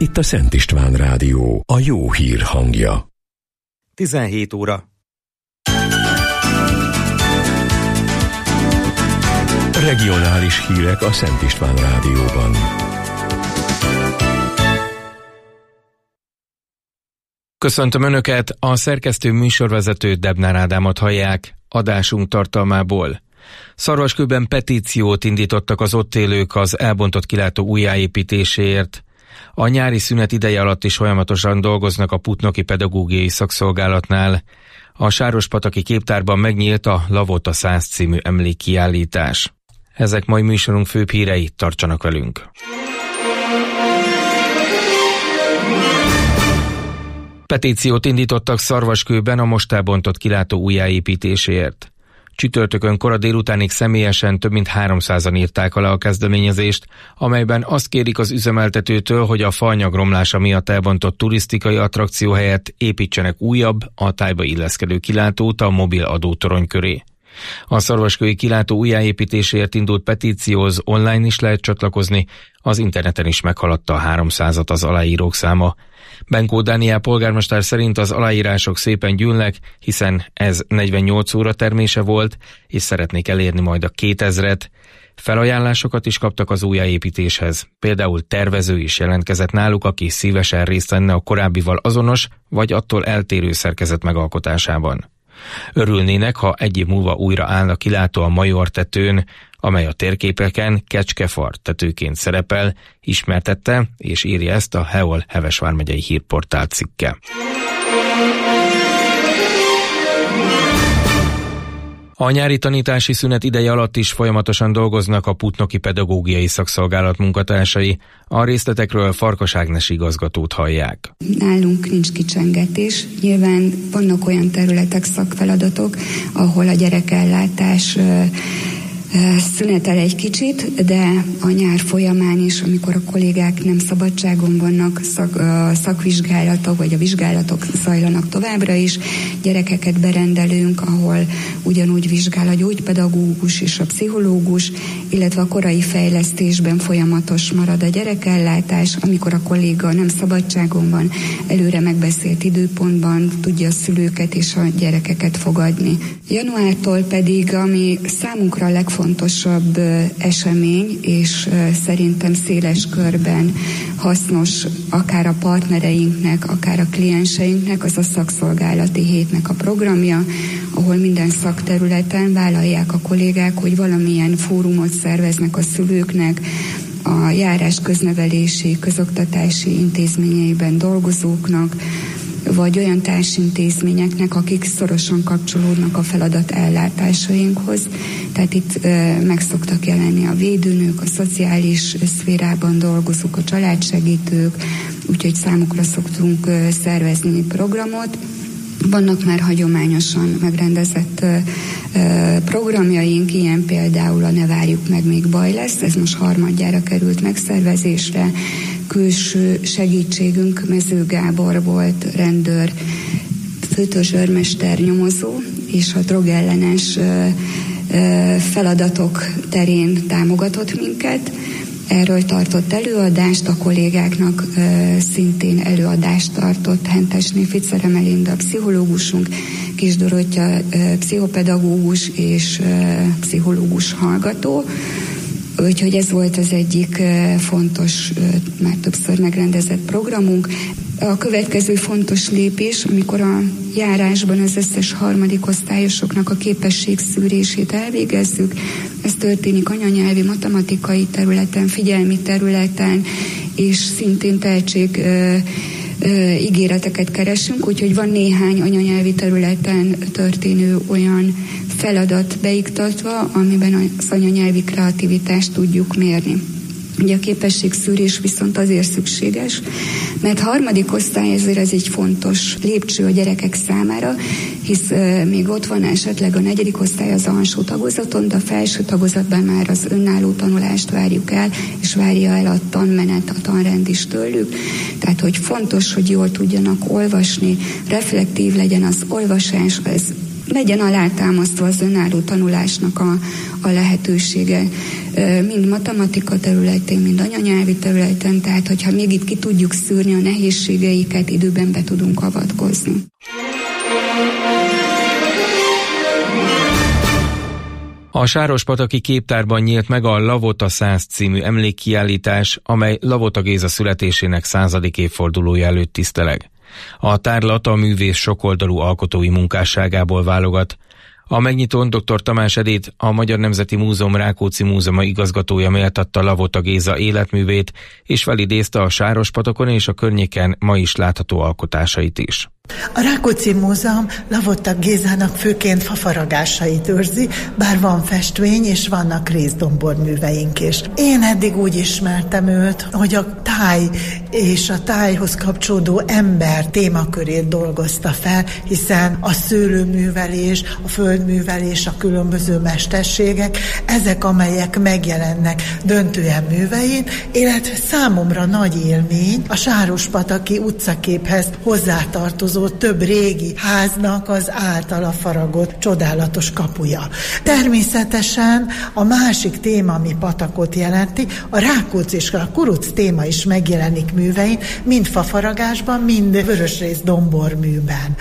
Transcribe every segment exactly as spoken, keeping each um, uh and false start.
Itt a Szent István Rádió, a jó hír hangja. tizenhét óra. Regionális hírek a Szent István Rádióban. Köszöntöm Önöket, a szerkesztő műsorvezető Debnár Ádámot hallják. Adásunk tartalmából. Szarvaskőben petíciót indítottak az ott élők az elbontott kilátó újjáépítéséért. A nyári szünet ideje alatt is folyamatosan dolgoznak a Putnoki Pedagógiai Szakszolgálatnál. A Sárospataki képtárban megnyílt a Lavota száz című emlékkiállítás. Ezek mai műsorunk főbb hírei, tartsanak velünk! Petíciót indítottak Szarvaskőben a most elbontott kilátó újjáépítéséért. Csütörtökön kora délutánig személyesen több mint háromszázan írták alá a kezdeményezést, amelyben azt kérik az üzemeltetőtől, hogy a faanyag romlása miatt elbontott turisztikai attrakció helyett építsenek újabb, a tájba illeszkedő kilátót a mobil adótorony köré. A szarvaskői kilátó újjáépítéséért indult petícióhoz online is lehet csatlakozni, az interneten is meghaladta a háromszázat az aláírók száma. Benkó Dániel polgármester szerint az aláírások szépen gyűlnek, hiszen ez negyvennyolc óra termése volt, és szeretnék elérni majd a kétezret. Felajánlásokat is kaptak az újjáépítéshez. Például tervező is jelentkezett náluk, aki szívesen részt venne a korábbival azonos, vagy attól eltérő szerkezet megalkotásában. Örülnének, ha egy év múlva újra állna kilátó a Major tetőn, amely a térképeken Kecskefar tetőként szerepel, ismertette és írja ezt a Heol Heves vármegyei hírportál cikke. A nyári tanítási szünet ideje alatt is folyamatosan dolgoznak a Putnoki Pedagógiai Szakszolgálat munkatársai. A részletekről Farkas Ágnes igazgatót hallják. Nálunk nincs kicsengetés. Nyilván vannak olyan területek, szakfeladatok, ahol a gyerekellátás szünetel egy kicsit, de a nyár folyamán is, amikor a kollégák nem szabadságon vannak, szak, a szakvizsgálatok vagy a vizsgálatok zajlanak továbbra is, gyerekeket berendelünk, ahol ugyanúgy vizsgál a gyógypedagógus és a pszichológus, illetve a korai fejlesztésben folyamatos marad a gyerekellátás, amikor a kolléga nem szabadságon van, előre megbeszélt időpontban tudja a szülőket és a gyerekeket fogadni. Januártól pedig, ami számunkra a legfontosabb, fontosabb esemény, és szerintem széles körben hasznos akár a partnereinknek, akár a klienseinknek, az a szakszolgálati hétnek a programja, ahol minden szakterületen vállalják a kollégák, hogy valamilyen fórumot szerveznek a szülőknek, a járás köznevelési, közoktatási intézményeiben dolgozóknak, vagy olyan társintézményeknek, akik szorosan kapcsolódnak a feladat ellátásainkhoz. Tehát itt e, meg szoktak jelenni a védőnők, a szociális szférában dolgozók, a családsegítők, úgyhogy számukra szoktunk e, szervezni programot. Vannak már hagyományosan megrendezett e, programjaink, ilyen például a Ne várjuk meg, még baj lesz, ez most harmadjára került megszervezésre. Külső segítségünk Mező Gábor volt, rendőr, főtörzsőrmester, nyomozó, és a drogellenes feladatok terén támogatott minket. Erről tartott előadást, a kollégáknak szintén előadást tartott Hentesné Ficere Melinda, pszichológusunk, Kis Dorottya, pszichopedagógus és pszichológus hallgató. Úgyhogy ez volt az egyik fontos, már többször megrendezett programunk. A következő fontos lépés, amikor a járásban az összes harmadik osztályosoknak a képességszűrését elvégezzük, ez történik anyanyelvi, matematikai területen, figyelmi területen, és szintén tehetség ígéreteket keresünk, úgyhogy van néhány anyanyelvi területen történő olyan feladat beiktatva, amiben az anyanyelvi kreativitást tudjuk mérni. Ugye a képességszűrés viszont azért szükséges, mert harmadik osztály ezért ez egy fontos lépcső a gyerekek számára, hisz e, még ott van esetleg a negyedik osztály az alsó tagozaton, de a felső tagozatban már az önálló tanulást várjuk el, és várja el a tanmenet, a tanrend is tőlük. Tehát, hogy fontos, hogy jól tudjanak olvasni, reflektív legyen az olvasás, ez legyen alátámasztva az önálló tanulásnak a, a lehetősége, mind matematika területén, mind anyanyelvi területen, tehát hogyha még itt ki tudjuk szűrni a nehézségeiket, időben be tudunk avatkozni. A Sárospataki Képtárban nyílt meg a Lavota száz című emlékkiállítás, amely Lavota Géza születésének századik évfordulója előtt tiszteleg. A tárlat a művész sokoldalú alkotói munkásságából válogat. A megnyitón dr. Tamás Edith, a Magyar Nemzeti Múzeum Rákóczi Múzeuma igazgatója méltatta Lavota Géza életművét, és felidézte a Sárospatakon és a környéken ma is látható alkotásait is. A Rákóczi Múzeum Lavota Gézának főként fafaragásait őrzi, bár van festmény és vannak részdomborműveink is. Én eddig úgy ismertem őt, hogy a táj és a tájhoz kapcsolódó ember témakörét dolgozta fel, hiszen a szőlőművelés, a földművelés, a különböző mesterségek, ezek, amelyek megjelennek döntően művein, illetve számomra nagy élmény a Sárospataki utcaképhez hozzátartozó több régi háznak az általa faragott csodálatos kapuja. Természetesen a másik téma, ami patakot jelenti, a Rákóczi és a kuruc téma is megjelenik művein, mind fafaragásban, mind vörösrész domborműben.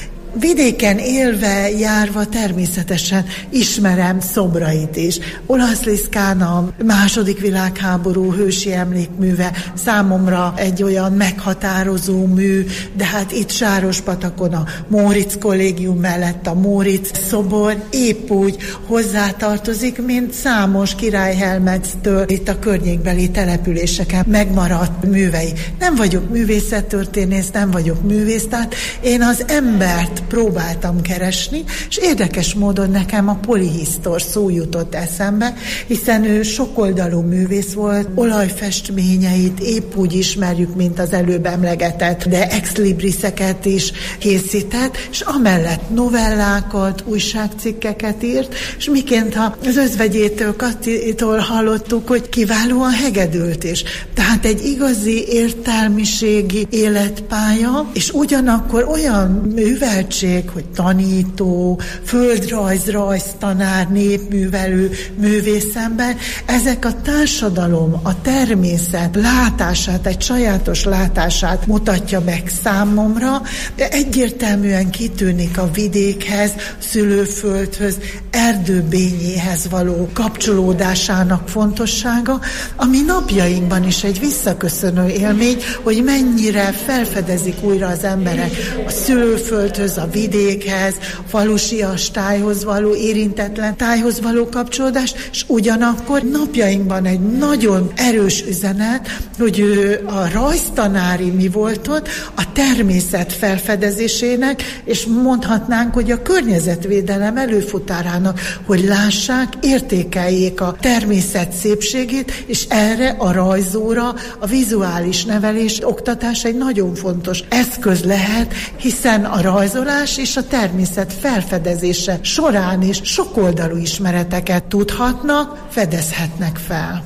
Vidéken élve, járva természetesen ismerem szobrait is. Olaszliszkán a második világháború hősi emlékműve számomra egy olyan meghatározó mű, de hát itt Sárospatakon a Móricz kollégium mellett a Móricz szobor épp úgy hozzátartozik, mint számos Királyhelmectől itt a környékbeli településeken megmaradt művei. Nem vagyok művészettörténész, nem vagyok művész, tehát én az embert próbáltam keresni, és érdekes módon nekem a polihisztor szó jutott eszembe, hiszen ő sokoldalú művész volt, olajfestményeit épp úgy ismerjük, mint az előbb emlegetett, de exlibriseket is készített, és amellett novellákat, újságcikkeket írt, és miként az özvegyétől, Katitól hallottuk, hogy kiválóan hegedült is. Tehát egy igazi értelmiségi életpálya, és ugyanakkor olyan művelt hogy tanító, földrajz, rajztanár, népművelő, művészember, ezek a társadalom, a természet látását, egy sajátos látását mutatja meg számomra, de egyértelműen kitűnik a vidékhez, szülőföldhöz, erdőbényéhez való kapcsolódásának fontossága, ami napjainkban is egy visszaköszönő élmény, hogy mennyire felfedezik újra az emberek a szülőföldhöz, a vidékhez, falusias tájhoz való, érintetlen tájhoz való kapcsolódást, és ugyanakkor napjainkban egy nagyon erős üzenet, hogy ő a rajztanári mi volt ott, a természet felfedezésének, és mondhatnánk, hogy a környezetvédelem előfutárának, hogy lássák, értékeljék a természet szépségét, és erre a rajzóra, a vizuális nevelés, oktatás egy nagyon fontos eszköz lehet, hiszen a rajzolás és a természet felfedezése során is sokoldalú ismereteket tudhatnak, fedezhetnek fel.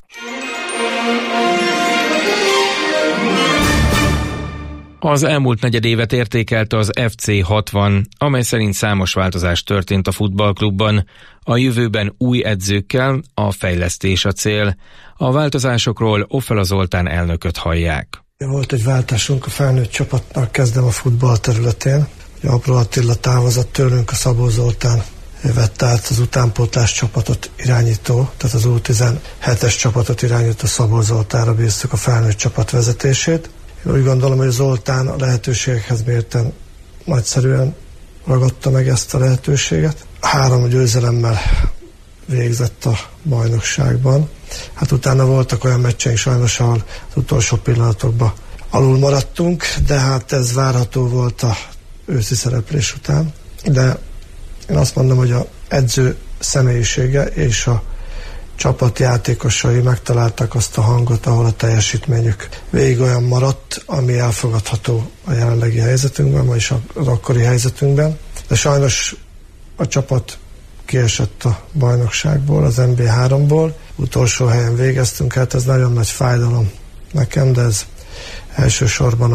Az elmúlt negyedévet értékelte az ef cé hatvan, amely szerint számos változás történt a futballklubban. A jövőben új edzőkkel, a fejlesztés a cél. A változásokról Offela Zoltán elnököt hallják. Volt egy váltásunk a felnőtt csapatnak, kezdem a futball területén. Apró Attila távozott tőlünk, a Szabó Zoltán vette át az utánpótlás csapatot irányító, tehát az U tizenhetes csapatot irányító Szabó Zoltánra bíztuk a felnőtt csapat vezetését. Én úgy gondolom, hogy Zoltán a lehetőségekhez mérten nagyszerűen ragadta meg ezt a lehetőséget. Három győzelemmel végzett a bajnokságban. Hát utána voltak olyan meccseink sajnos, ahol az utolsó pillanatokban alul maradtunk, de hát ez várható volt a őszi szereplés után. De én azt mondom, hogy az edző személyisége és a csapat játékosai megtaláltak azt a hangot, ahol a teljesítményük végig olyan maradt, ami elfogadható a jelenlegi helyzetünkben, vagyis az akkori helyzetünkben. De sajnos a csapat kiesett a bajnokságból, az en bé háromból. Utolsó helyen végeztünk, hát ez nagyon nagy fájdalom nekem, de ez elsősorban a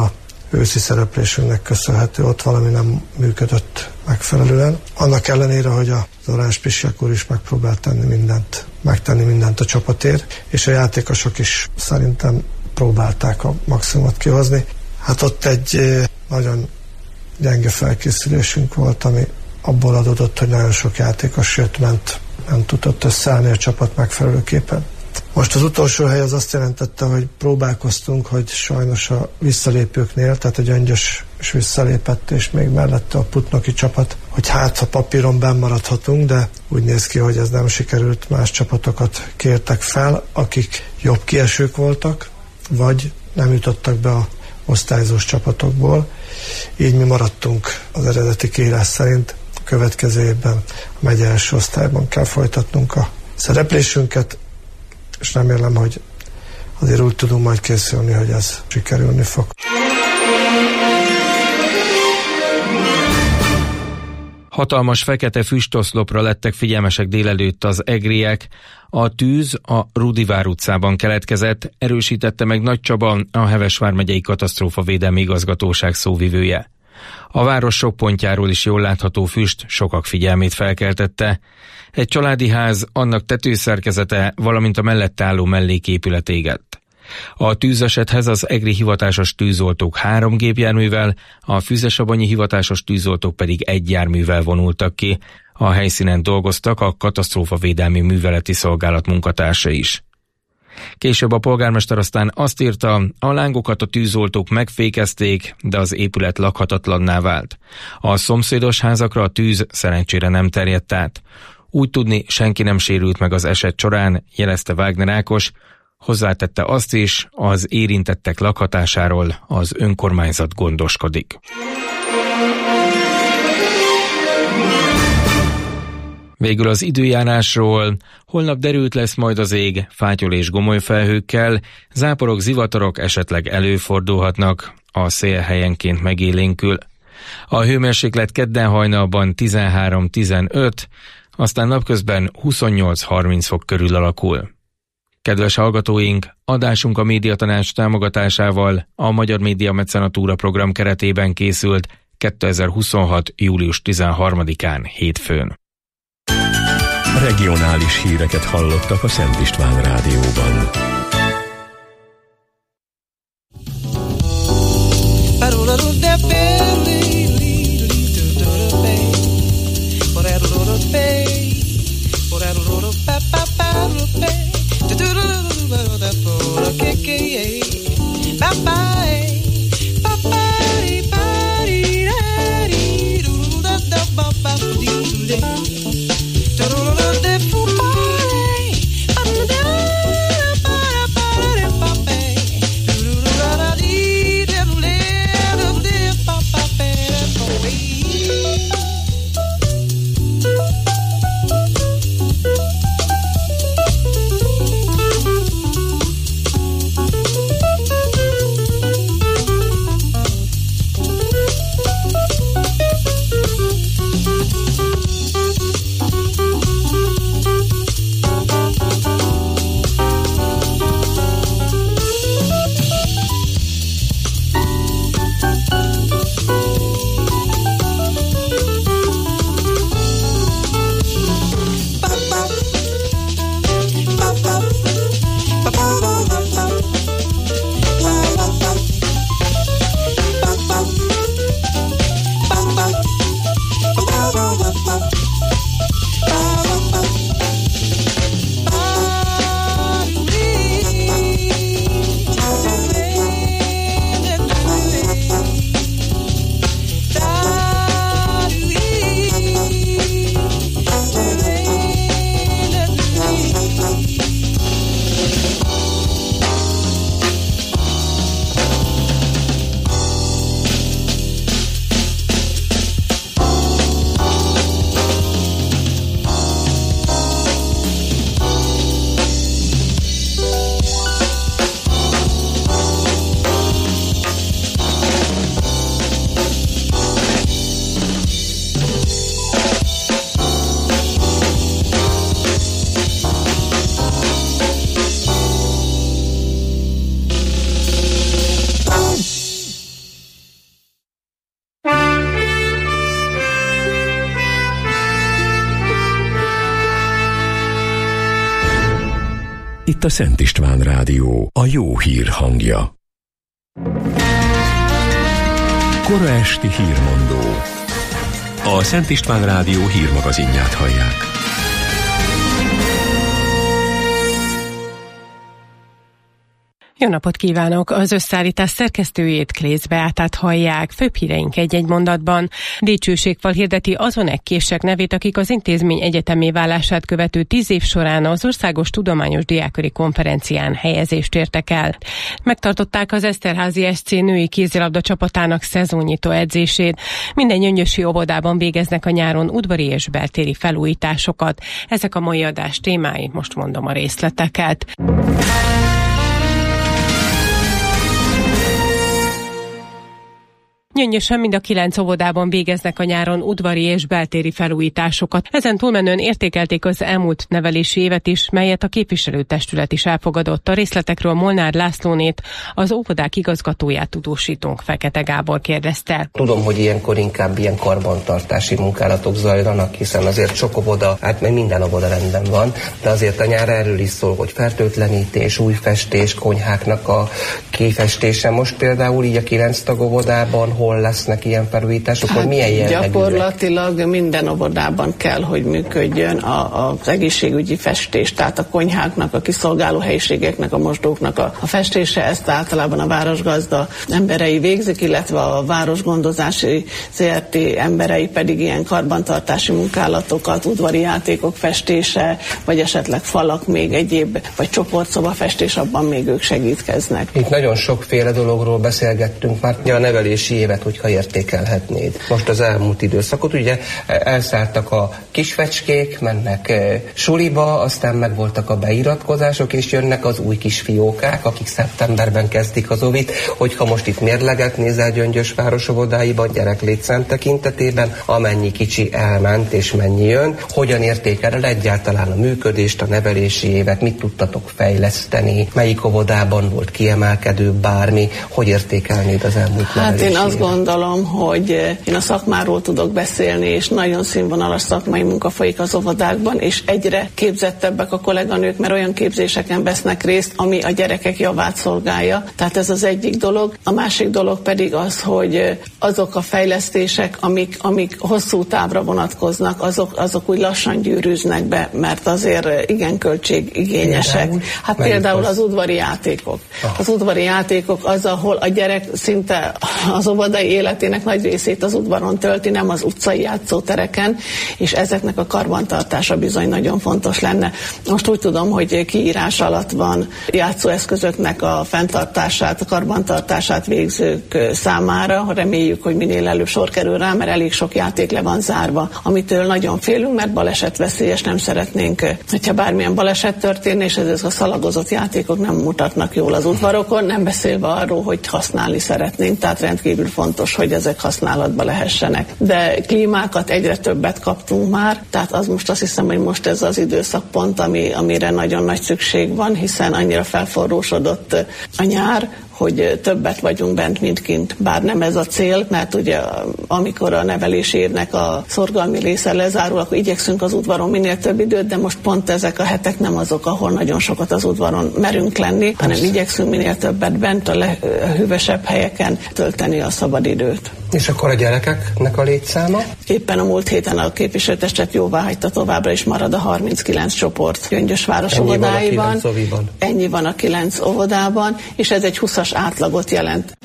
őszi szereplésünknek köszönhető, ott valami nem működött megfelelően. Annak ellenére, hogy az Orange Pisiak úr is megpróbált tenni mindent, megtenni mindent a csapatért, és a játékosok is szerintem próbálták a maximumot kihozni. Hát ott egy nagyon gyenge felkészülésünk volt, ami abból adódott, hogy nagyon sok játékos jött, ment, nem tudott összeállni a csapat megfelelőképpen. Most az utolsó hely az azt jelentette, hogy próbálkoztunk, hogy sajnos a visszalépőknél, tehát a Gyöngyös is visszalépett, és még mellette a Putnoki csapat, hogy hát ha papíron bennmaradhatunk, de úgy néz ki, hogy ez nem sikerült, más csapatokat kértek fel, akik jobb kiesők voltak, vagy nem jutottak be a osztályzós csapatokból. Így mi maradtunk az eredeti kiírás szerint. A következő évben a megye első osztályban kell folytatnunk a szereplésünket, és remélem, hogy azért úgy tudunk majd készülni, hogy ez sikerülni fog. Hatalmas fekete füstoszlopra lettek figyelmesek délelőtt az egriek. A tűz a Rudivár utcában keletkezett, erősítette meg Nagy Csaba, a Heves vármegyei katasztrófavédelmi igazgatóság szóvivője. A város sok pontjáról is jól látható füst sokak figyelmét felkeltette. Egy családi ház, annak tetőszerkezete, valamint a mellette álló melléképület égett. A tűzesethez az egri hivatásos tűzoltók három gépjárművel, a Füzesabonyi hivatásos tűzoltók pedig egy járművel vonultak ki. A helyszínen dolgoztak a katasztrófavédelmi műveleti szolgálat munkatársa is. Később a polgármester aztán azt írta, a lángokat a tűzoltók megfékezték, de az épület lakhatatlanná vált. A szomszédos házakra a tűz szerencsére nem terjedt át. Úgy tudni, senki nem sérült meg az eset során, jelezte Wagner Ákos, hozzátette azt is, az érintettek lakhatásáról az önkormányzat gondoskodik. Végül az időjárásról. Holnap derült lesz majd az ég, fátyol és gomoly felhőkkel, záporok, zivatarok esetleg előfordulhatnak, a szél helyenként megélénkül. A hőmérséklet kedden hajnalban tizenhárom-tizenöt, aztán napközben huszonnyolc-harminc fok körül alakul. Kedves hallgatóink, adásunk a Médiatanács támogatásával a Magyar Média Mecenatúra program keretében készült kétezer-huszonhat. július tizenharmadikán hétfőn. Regionális híreket hallottak a Szent István Rádióban. Para itt a Szent István Rádió, a jó hír hangja. Kora esti hírmondó. A Szent István Rádió hírmagazinját hallják. Jó napot kívánok! Az összeállítás szerkesztőjét, Klész Beátát hallják. Főbb híreink egy-egy mondatban. Dicsőségfal hirdeti azon ekkések nevét, akik az intézmény egyetemé válását követő tíz év során az Országos Tudományos Diákköri Konferencián helyezést értek el. Megtartották az Eszterházy es cé női kézilabda csapatának szezonnyitó edzését. Minden gyöngyösi óvodában végeznek a nyáron udvari és beltéri felújításokat. Ezek a mai adás témái, most mondom a részleteket. Gyöngyösen mind a kilenc óvodában végeznek a nyáron udvari és beltéri felújításokat. Ezen túlmenően értékelték az elmúlt nevelési évet is, melyet a képviselőtestület is elfogadott. A részletekről Molnár Lászlónét, az óvodák igazgatóját tudósítónk Fekete Gábor kérdezte. Tudom, hogy ilyenkor inkább ilyen karbantartási munkálatok zajlanak, hiszen azért sok óvoda, hát még minden óvoda rendben van, de azért a nyár erről is szól, hogy fertőtlenítés, új festés, konyháknak a kifestése. Most például így a kilenc tag óvodában hol lesznek ilyen felújítások, hát hogy milyen jellegűek? Gyakorlatilag minden óvodában kell, hogy működjön a, az egészségügyi festés, tehát a konyháknak, a kiszolgáló helyiségeknek, a mosdóknak a, a festése, ezt általában a városgazda emberei végzik, illetve a városgondozási zé er té emberei pedig ilyen karbantartási munkálatokat, udvari játékok festése, vagy esetleg falak, még egyéb, vagy csoportszoba festés, abban még ők segítkeznek. Itt nagyon sokféle dologról beszélgettünk már, a nevelési évet, hogyha értékelhetnéd. Most az elmúlt időszakot, ugye elszálltak a kisfecskék, mennek e, suliba, aztán megvoltak a beiratkozások, és jönnek az új kisfiókák, akik szeptemberben kezdik az ovit, hogyha most itt mérleget nézel Gyöngyös város óvodáiban, gyereklétszám tekintetében, amennyi kicsi elment és mennyi jön, hogyan értékeled egyáltalán a működést, a nevelési évet, mit tudtatok fejleszteni, melyik óvodában volt kiemelkedő bármi, hogy értékelnéd az elmúlt hát nevelési én azt évet? Gondolom, hogy én a szakmáról tudok beszélni, és nagyon színvonalas szakmai munka folyik az óvodákban, és egyre képzettebbek a kolléganők, mert olyan képzéseken vesznek részt, ami a gyerekek javát szolgálja. Tehát ez az egyik dolog. A másik dolog pedig az, hogy azok a fejlesztések, amik, amik hosszú távra vonatkoznak, azok, azok úgy lassan gyűrűznek be, mert azért igen költségigényesek. Hát Melyik például az? az udvari játékok. Ah. Az udvari játékok az, ahol a gyerek szinte az óvodai életének nagy részét az udvaron tölti, nem az utcai játszótereken, és ezeknek a karbantartása bizony nagyon fontos lenne. Most úgy tudom, hogy kiírás alatt van játszóeszközöknek a fenntartását, a karbantartását végzők számára. Reméljük, hogy minél előbb sor kerül rá, mert elég sok játék le van zárva, amitől nagyon félünk, mert balesetveszélyes, nem szeretnénk, hogyha bármilyen baleset történne, és ezek a szalagozott játékok nem mutatnak jól az udvarokon, nem beszélve arról, hogy használni szeretnénk, tehát rendkívül fontos, hogy ezek használatba lehessenek. De klímákat egyre többet kaptunk már, tehát az most azt hiszem, hogy most ez az időszakpont, ami, amire nagyon nagy szükség van, hiszen annyira felforrósodott a nyár, hogy többet vagyunk bent, mint kint. Bár nem ez a cél, mert ugye amikor a nevelési évnek a szorgalmi része lezárul, akkor igyekszünk az udvaron minél több időt, de most pont ezek a hetek nem azok, ahol nagyon sokat az udvaron merünk lenni, hanem igyekszünk minél többet bent a, le, a hűvösebb helyeken tölteni a szabadidőt. És akkor a gyerekeknek a létszáma? Éppen a múlt héten a képviselőtestet jóváhagyta, továbbra is marad a harminckilenc csoport Gyöngyös város óvodáiban. Ennyi van a kilenc óvodában, és ez egy húszas átlagot jelent.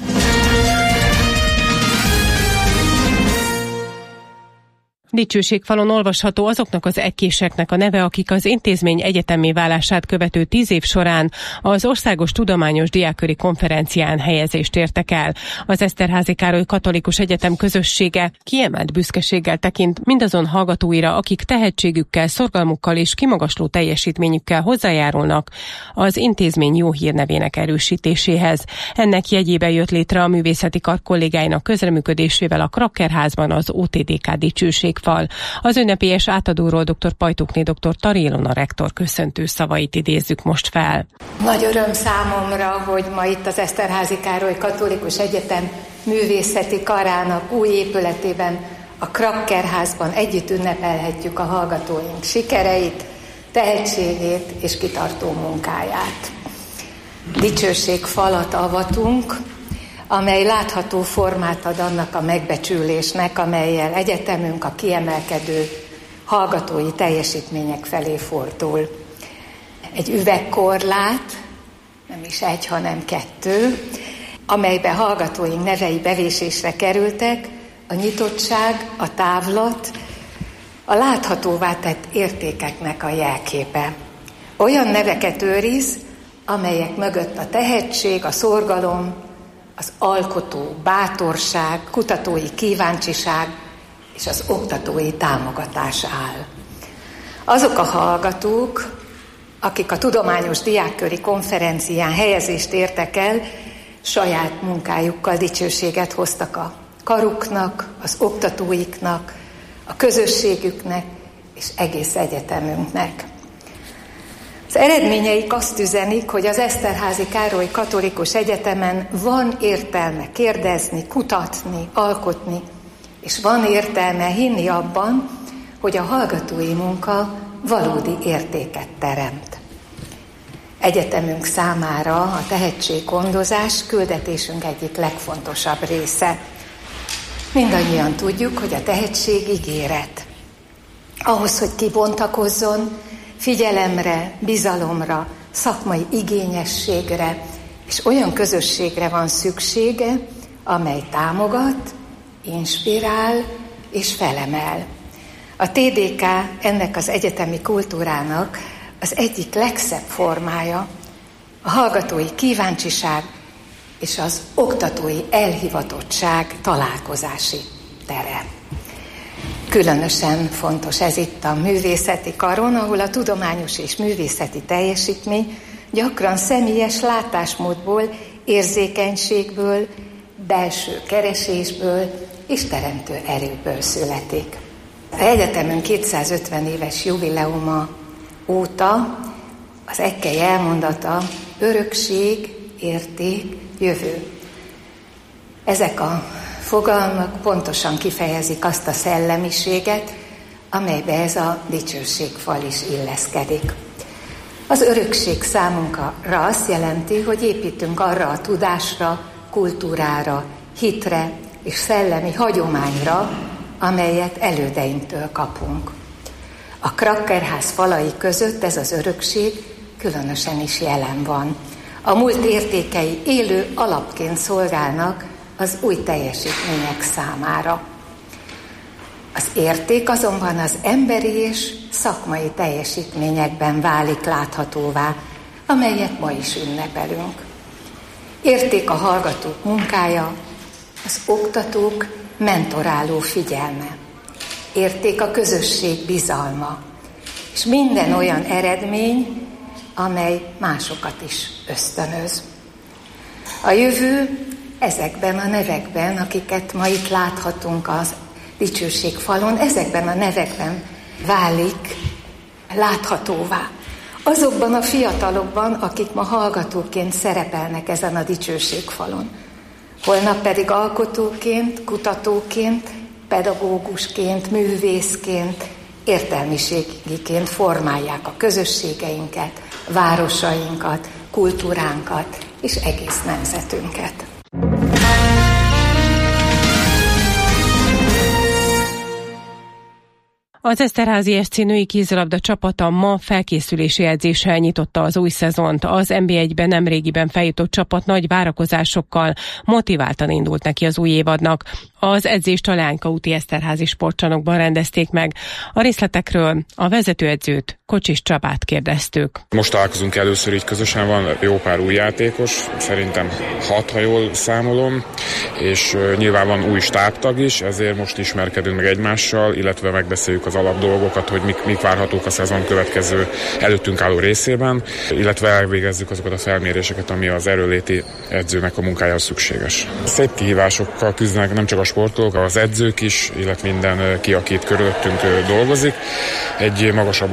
Dicsőségfalon olvasható azoknak az ekkéseknek a neve, akik az intézmény egyetemmé válását követő tíz év során az Országos Tudományos Diákköri Konferencián helyezést értek el. Az Eszterházy Károly Katolikus Egyetem közössége kiemelt büszkeséggel tekint mindazon hallgatóira, akik tehetségükkel, szorgalmukkal és kimagasló teljesítményükkel hozzájárulnak az intézmény jó hírnevének erősítéséhez. Ennek jegyében jött létre a művészeti kar kollégáinak közreműködésével a Krakkerházban az o té dé ká Dicsőségfal. Az ünnepélyes átadóról dr. Pajtukné dr. Tari Ilona rektor köszöntő szavait idézzük most fel. Nagy öröm számomra, hogy ma itt az Eszterházy Károly Katolikus Egyetem művészeti karának új épületében, a Krakkerházban együtt ünnepelhetjük a hallgatóink sikereit, tehetségét és kitartó munkáját. Dicsőségfalat avatunk, amely látható formát ad annak a megbecsülésnek, amellyel egyetemünk a kiemelkedő hallgatói teljesítmények felé fordul. Egy üvegkorlát, nem is egy, hanem kettő, amelybe hallgatóink nevei bevésésre kerültek, a nyitottság, a távlat, a láthatóvá tett értékeknek a jelképe. Olyan neveket őriz, amelyek mögött a tehetség, a szorgalom, az alkotó bátorság, kutatói kíváncsiság és az oktatói támogatás áll. Azok a hallgatók, akik a Tudományos Diákköri Konferencián helyezést értek el, saját munkájukkal dicsőséget hoztak a karuknak, az oktatóiknak, a közösségüknek és egész egyetemünknek. Az eredményeik azt üzenik, hogy az Eszterházy Károly Katolikus Egyetemen van értelme kérdezni, kutatni, alkotni, és van értelme hinni abban, hogy a hallgatói munka valódi értéket teremt. Egyetemünk számára a tehetséggondozás küldetésünk egyik legfontosabb része. Mindannyian tudjuk, hogy a tehetség ígéret. Ahhoz, hogy kibontakozzon, figyelemre, bizalomra, szakmai igényességre és olyan közösségre van szüksége, amely támogat, inspirál és felemel. A té dé ká ennek az egyetemi kultúrának az egyik legszebb formája, a hallgatói kíváncsiság és az oktatói elhivatottság találkozási tere. Különösen fontos ez itt a művészeti karon, ahol a tudományos és művészeti teljesítmény gyakran személyes látásmódból, érzékenységből, belső keresésből és teremtő erőből születik. Az egyetemünk kétszázötven éves jubileuma óta az ekkely elmondata örökség, érték, jövő. Ezek a fogalmak pontosan kifejezik azt a szellemiséget, amelybe ez a dicsőségfal is illeszkedik. Az örökség számunkra azt jelenti, hogy építünk arra a tudásra, kultúrára, hitre és szellemi hagyományra, amelyet elődeinktől kapunk. A Krakkerház falai között ez az örökség különösen is jelen van. A múlt értékei élő alapként szolgálnak az új teljesítmények számára. Az érték azonban az emberi és szakmai teljesítményekben válik láthatóvá, amelyet ma is ünnepelünk. Érték a hallgatók munkája, az oktatók mentoráló figyelme. Érték a közösség bizalma, és minden olyan eredmény, amely másokat is ösztönöz. A jövő ezekben a nevekben, akiket ma itt láthatunk az dicsőségfalon, ezekben a nevekben válik láthatóvá. Azokban a fiatalokban, akik ma hallgatóként szerepelnek ezen a dicsőségfalon. Holnap pedig alkotóként, kutatóként, pedagógusként, művészként, értelmiségiként formálják a közösségeinket, városainkat, kultúránkat és egész nemzetünket. Az Eszterházy es cé női kézilabda csapata ma felkészülési edzéssel nyitotta az új szezont. Az en bé egyben nemrégiben feljutott csapat nagy várakozásokkal motiváltan indult neki az új évadnak. Az edzést a Leányka úti Eszterházy sportcsarnokban rendezték meg. A részletekről a vezetőedzőt, Kocsis Csabát kérdeztük. Most találkozunk először így közösen, van jó pár új játékos, szerintem hat, ha jól számolom, és nyilván van új stábtag is, ezért most ismerkedünk meg egymással, illetve megbeszéljük az alapdolgokat, hogy mik, mik várhatók a szezon következő előttünk álló részében, illetve elvégezzük azokat a felméréseket, ami az erőléti edzőnek a munkájához szükséges. Szép kihívásokkal küzdenek nem csak a sportolók, az edzők is, illetve minden ki, aki itt körülöttünk dolgozik. Egy magasabb osztályba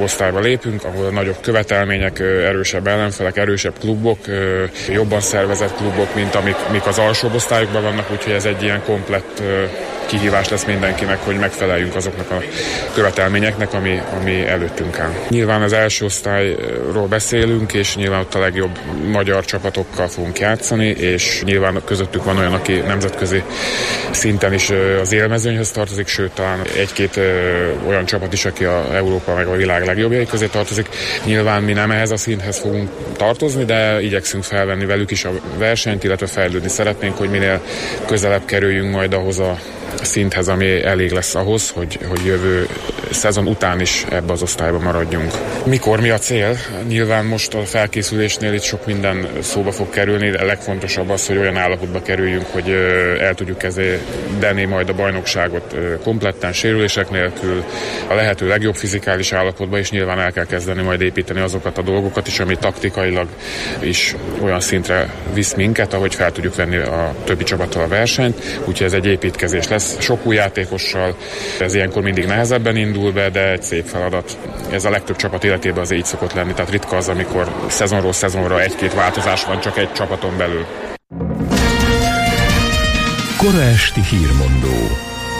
lépünk, ahol a nagyobb követelmények, erősebb ellenfelek, erősebb klubok, jobban szervezett klubok, mint amik, amik az alsóbb osztályokban vannak, úgyhogy ez egy ilyen komplett kihívás lesz mindenkinek, hogy megfeleljünk azoknak a követelményeknek, ami, ami előttünk áll. Nyilván az első osztályról beszélünk, és nyilván ott a legjobb magyar csapatokkal fogunk játszani, és nyilván közöttük van olyan, aki nemzetközi szinten is az élmezőnyhöz tartozik, sőt talán egy-két olyan csapat is, aki a Európa meg a világ legjobbjai közé tartozik. Nyilván mi nem ehhez a szinthez fogunk tartozni, de igyekszünk felvenni velük is a versenyt, illetve fejlődni szeretnénk, hogy minél közelebb kerüljünk majd ahhoz a szinthez, ami elég lesz ahhoz, hogy, hogy jövő szezon után is ebbe az osztályba maradjunk. Mikor, mi a cél? Nyilván most a felkészülésnél itt sok minden szóba fog kerülni, de a legfontosabb az, hogy olyan állapotba kerüljünk, hogy el tudjuk kezdeni majd a bajnokságot kompletten, sérülések nélkül, a lehető legjobb fizikális állapotba, és nyilván el kell kezdeni majd építeni azokat a dolgokat is, ami taktikailag is olyan szintre visz minket, ahogy fel tudjuk venni a többi csapattal a versenyt, úgyhogy ez egy építkezés lesz. Sok új játékossal, ez ilyenkor mindig nehezebben indul be, de egy szép feladat. Ez a legtöbb csapat életében az így szokott lenni, tehát ritka az, amikor szezonról szezonra egy-két változás van csak egy csapaton belül. Kora esti hírmondó.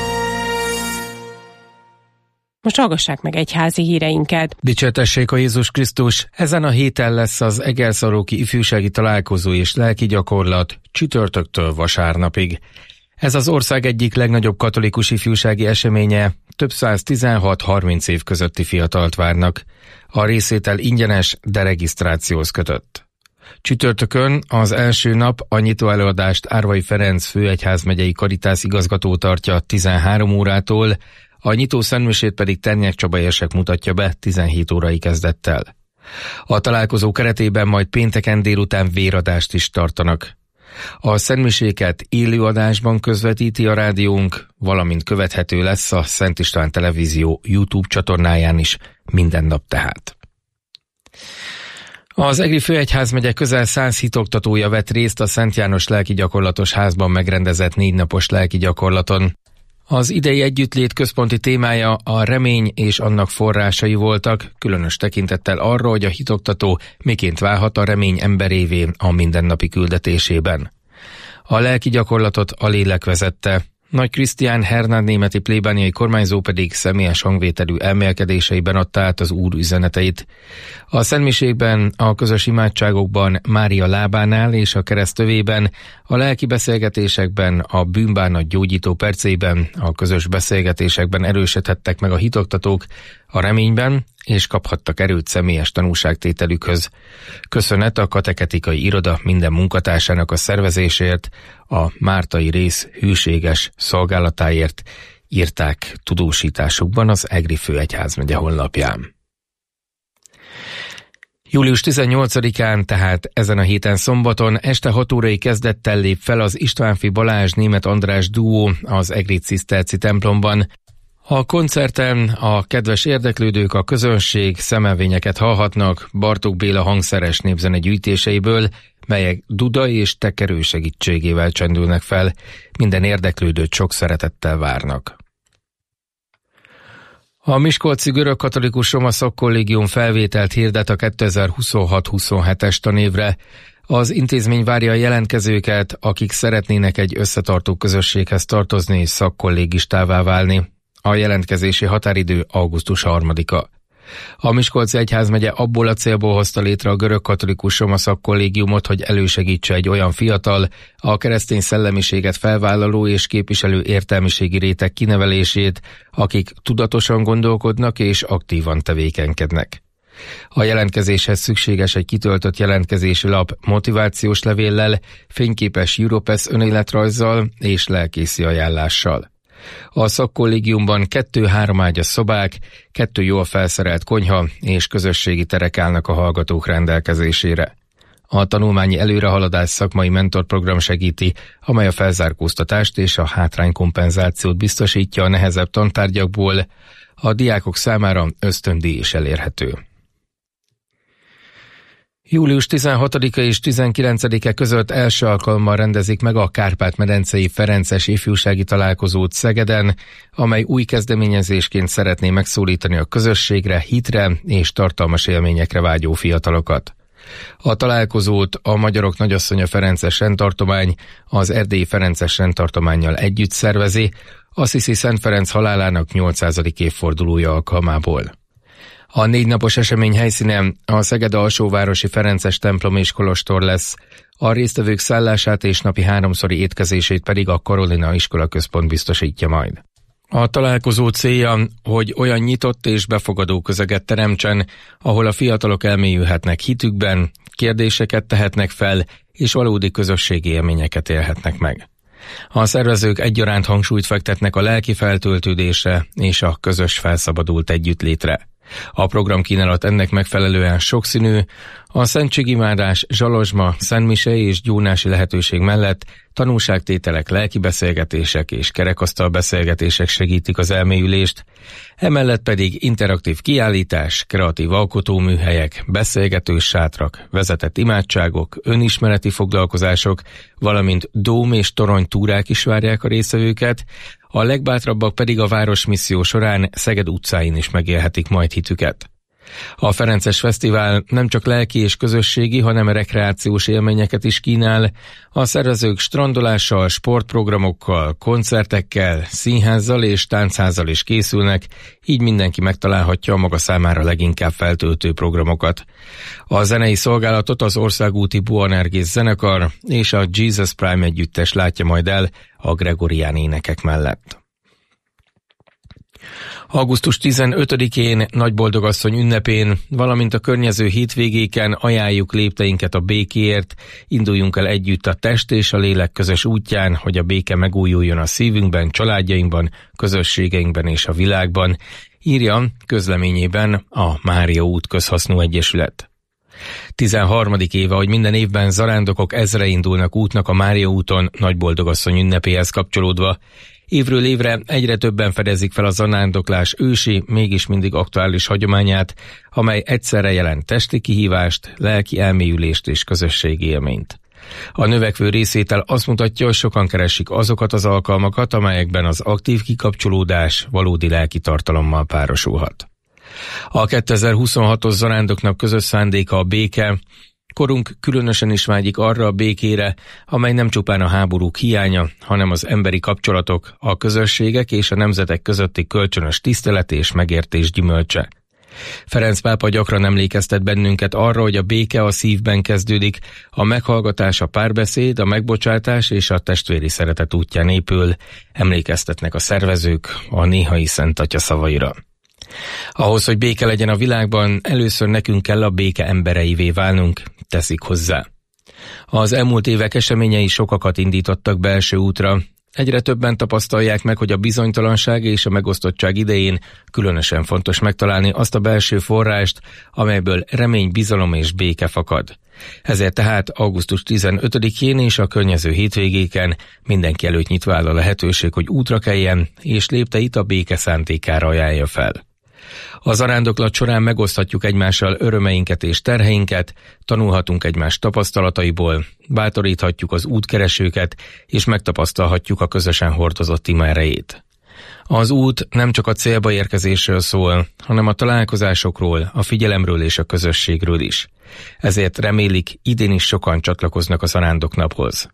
Most hallgassák meg egyházi híreinket. Dicsértessék a Jézus Krisztus! Ezen a héten lesz az Egerszalóki ifjúsági találkozó és lelki gyakorlat csütörtöktől vasárnapig. Ez az ország egyik legnagyobb katolikus ifjúsági eseménye, több száz tizenhat-harminc év közötti fiatalt várnak. A részvétel ingyenes, de regisztrációhoz kötött. Csütörtökön az első nap a nyitó előadást Árvai Ferenc főegyházmegyei Karitász igazgató tartja tizenhárom órától, a nyitó szentmisét pedig Ternyek Csaba érsek mutatja be tizenhét órai kezdettel. A találkozó keretében majd pénteken délután véradást is tartanak. A szentmiséket élőadásban közvetíti a rádiónk, valamint követhető lesz a Szent István Televízió YouTube csatornáján is minden nap tehát. Az Egri Főegyházmegye közel száz hitoktatója vett részt a Szent János lelki gyakorlatos házban megrendezett négy napos lelki gyakorlaton. Az idei együttlét központi témája a remény és annak forrásai voltak, különös tekintettel arra, hogy a hitoktató miként válhat a remény emberévé a mindennapi küldetésében. A lelki gyakorlatot a lélek vezette, Nagy Krisztián Hernád németi plébániai kormányzó pedig személyes hangvételű elmélkedéseiben adta át az Úr üzeneteit. A szentmiségben, a közös imádságokban, Mária lábánál és a keresztövében, a lelki beszélgetésekben, a bűnbánat gyógyító percében, a közös beszélgetésekben erősödhettek meg a hitoktatók a reményben, és kaphattak erőt személyes tanúságtételükhöz. Köszönet a kateketikai iroda minden munkatársának a szervezésért, a mártai rész hűséges szolgálatáért, írták tudósításukban az Egri Főegyházmegye honlapján. július tizennyolcadikán, tehát ezen a héten szombaton este hat órai kezdettel lép fel az Istvánffy Balázs Németh András duó az Egri Ciszterci templomban. A koncerten a kedves érdeklődők, a közönség szemelvényeket hallhatnak Bartók Béla hangszeres népzene gyűjtéseiből, melyek duda és tekerő segítségével csendülnek fel. Minden érdeklődőt sok szeretettel várnak. A Miskolci Görögkatolikus Roma Szakkollégium felvételt hirdet a kétezer-huszonhat-huszonhetes tanévre. Az intézmény várja a jelentkezőket, akik szeretnének egy összetartó közösséghez tartozni és szakkollégistává válni. A jelentkezési határidő augusztus harmadika. A Miskolci Egyházmegye abból a célból hozta létre a Görögkatolikus Roma Szakkollégiumot, hogy elősegítse egy olyan fiatal, a keresztény szellemiséget felvállaló és képviselő értelmiségi réteg kinevelését, akik tudatosan gondolkodnak és aktívan tevékenykednek. A jelentkezéshez szükséges egy kitöltött jelentkezési lap motivációs levéllel, fényképes Europass önéletrajzzal és lelkészi ajánlással. A szakkollégiumban kettő-három ágyas szobák, kettő jól felszerelt konyha és közösségi terek állnak a hallgatók rendelkezésére. A tanulmányi előrehaladás szakmai mentorprogram segíti, amely a felzárkóztatást és a hátránykompenzációt biztosítja a nehezebb tantárgyakból, a diákok számára ösztöndíj is elérhető. Július tizenhatodika és tizenkilencedike között első alkalommal rendezik meg a Kárpát-medencei Ferences ifjúsági találkozót Szegeden, amely új kezdeményezésként szeretné megszólítani a közösségre, hitre és tartalmas élményekre vágyó fiatalokat. A találkozót a Magyarok Nagyasszonya Ferences rendtartomány az Erdélyi Ferences rendtartománnyal együtt szervezi, Assisi Szent Ferenc halálának nyolcszázadik évfordulója alkalmából. A négy napos esemény helyszíne a Szeged alsóvárosi Ferences templom és kolostor lesz, a résztvevők szállását és napi háromszori étkezését pedig a Karolina Iskola Központ biztosítja majd. A találkozó célja, hogy olyan nyitott és befogadó közeget teremtsen, ahol a fiatalok elmélyülhetnek hitükben, kérdéseket tehetnek fel, és valódi közösségi élményeket élhetnek meg. A szervezők egyaránt hangsúlyt fektetnek a lelki feltöltődésre és a közös felszabadult együttlétre. A programkínálat ennek megfelelően sokszínű, a szentségimádás, zsalozsma, szentmise és gyónási lehetőség mellett tanúságtételek, lelkibeszélgetések és kerekasztal beszélgetések segítik az elmélyülést, emellett pedig interaktív kiállítás, kreatív alkotóműhelyek, beszélgetős sátrak, vezetett imádságok, önismereti foglalkozások, valamint dóm és torony túrák is várják a résztvevőket, a legbátrabbak pedig a Városmisszió során Szeged utcáin is megélhetik majd hitüket. A Ferences Fesztivál nem csak lelki és közösségi, hanem rekreációs élményeket is kínál. A szervezők strandolással, sportprogramokkal, koncertekkel, színházzal és táncházzal is készülnek, így mindenki megtalálhatja a maga számára leginkább feltöltő programokat. A zenei szolgálatot az országúti Buanergész zenekar és a Jesus Prime együttes látja majd el a gregorián énekek mellett. augusztus tizenötödikén Nagyboldogasszony ünnepén, valamint a környező hétvégéken ajánljuk lépteinket a békéért, induljunk el együtt a test és a lélek közös útján, hogy a béke megújuljon a szívünkben, családjainkban, közösségeinkben és a világban, írja közleményében a Mária út közhasznú egyesület. tizenharmadik éve, hogy minden évben zarándokok ezre indulnak útnak a Mária úton Nagyboldogasszony ünnepéhez kapcsolódva. Évről évre egyre többen fedezik fel a zarándoklás ősi, mégis mindig aktuális hagyományát, amely egyszerre jelent testi kihívást, lelki elmélyülést és közösségi élményt. A növekvő részvétel azt mutatja, hogy sokan keresik azokat az alkalmakat, amelyekben az aktív kikapcsolódás valódi lelki tartalommal párosulhat. A kétezer-huszonhatos zarándoknak közös szándéka a béke. Korunk különösen is vágyik arra a békére, amely nem csupán a háborúk hiánya, hanem az emberi kapcsolatok, a közösségek és a nemzetek közötti kölcsönös tisztelet és megértés gyümölcse. Ferenc pápa gyakran emlékeztet bennünket arra, hogy a béke a szívben kezdődik, a meghallgatás, a párbeszéd, a megbocsátás és a testvéri szeretet útján épül, emlékeztetnek a szervezők a néhai Szent Atya szavaira. Ahhoz, hogy béke legyen a világban, először nekünk kell a béke embereivé válnunk, teszik hozzá. Az elmúlt évek eseményei sokakat indítottak belső útra. Egyre többen tapasztalják meg, hogy a bizonytalanság és a megosztottság idején különösen fontos megtalálni azt a belső forrást, amelyből remény, bizalom és béke fakad. Ezért tehát augusztus tizenötödikén és a környező hétvégéken mindenki előtt nyitva áll a lehetőség, hogy útra keljen, és lépteit a béke szántékára ajánlja fel. A zarándoklat során megoszthatjuk egymással örömeinket és terheinket, tanulhatunk egymás tapasztalataiból, bátoríthatjuk az útkeresőket, és megtapasztalhatjuk a közösen hordozott ima erejét. Az út nem csak a célba érkezésről szól, hanem a találkozásokról, a figyelemről és a közösségről is. Ezért remélik, idén is sokan csatlakoznak a zarándoknaphoz.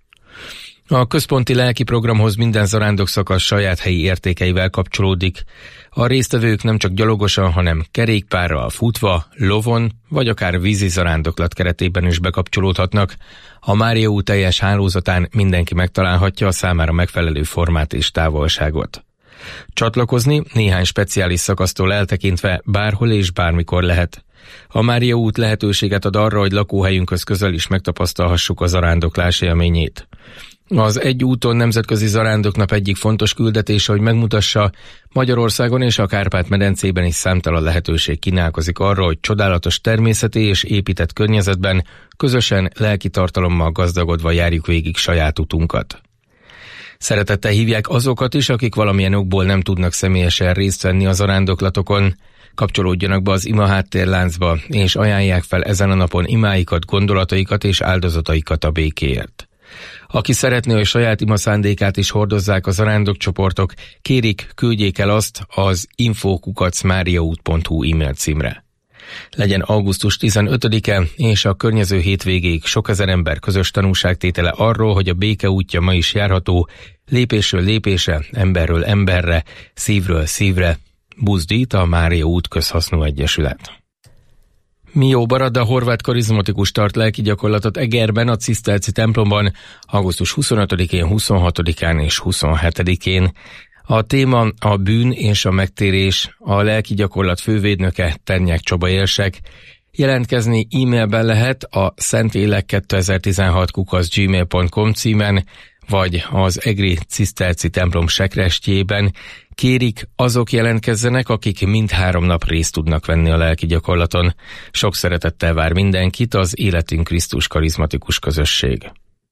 A központi lelki programhoz minden zarándokszakasz saját helyi értékeivel kapcsolódik. A résztvevők nem csak gyalogosan, hanem kerékpárral, futva, lovon, vagy akár vízi zarándoklat keretében is bekapcsolódhatnak. A Mária út teljes hálózatán mindenki megtalálhatja a számára megfelelő formát és távolságot. Csatlakozni néhány speciális szakasztól eltekintve bárhol és bármikor lehet. A Mária út lehetőséget ad arra, hogy lakóhelyünkhöz közel is megtapasztalhassuk a zarándoklás élményét. Az Egy úton nemzetközi zarándoknap egyik fontos küldetése, hogy megmutassa, Magyarországon és a Kárpát-medencében is számtalan lehetőség kínálkozik arra, hogy csodálatos természeti és épített környezetben közösen lelki tartalommal gazdagodva járjuk végig saját utunkat. Szeretettel hívják azokat is, akik valamilyen okból nem tudnak személyesen részt venni a zarándoklatokon. Kapcsolódjanak be az ima háttérláncba, és ajánlják fel ezen a napon imáikat, gondolataikat és áldozataikat a békéért. Aki szeretné, hogy saját ima szándékát is hordozzák az arándokcsoportok, kérik, küldjék el azt az info kukac mariaút pont hu e-mail címre. Legyen augusztus tizenötödike és a környező hétvégéig sok ezer ember közös tanúságtétele arról, hogy a béke útja ma is járható, lépésről lépésre, emberről emberre, szívről szívre, buzdít a Mária út közhasznú egyesület. Mió Barada horvát karizmatikus tart lelki gyakorlatot Egerben, a Ciszterci templomban augusztus huszonötödikén, huszonhatodikán és huszonhetedikén. A téma a bűn és a megtérés, a lelki gyakorlat fővédnöke Tennyák Csaba érsek. Jelentkezni e-mailben lehet a szentélek kétezer-tizenhat kukac gmail pont com címen, vagy az Egri Ciszterci templom sekrestjében. Kérik, azok jelentkezzenek, akik mindhárom nap részt tudnak venni a lelki gyakorlaton. Sok szeretettel vár mindenkit az Életünk Krisztus karizmatikus közösség.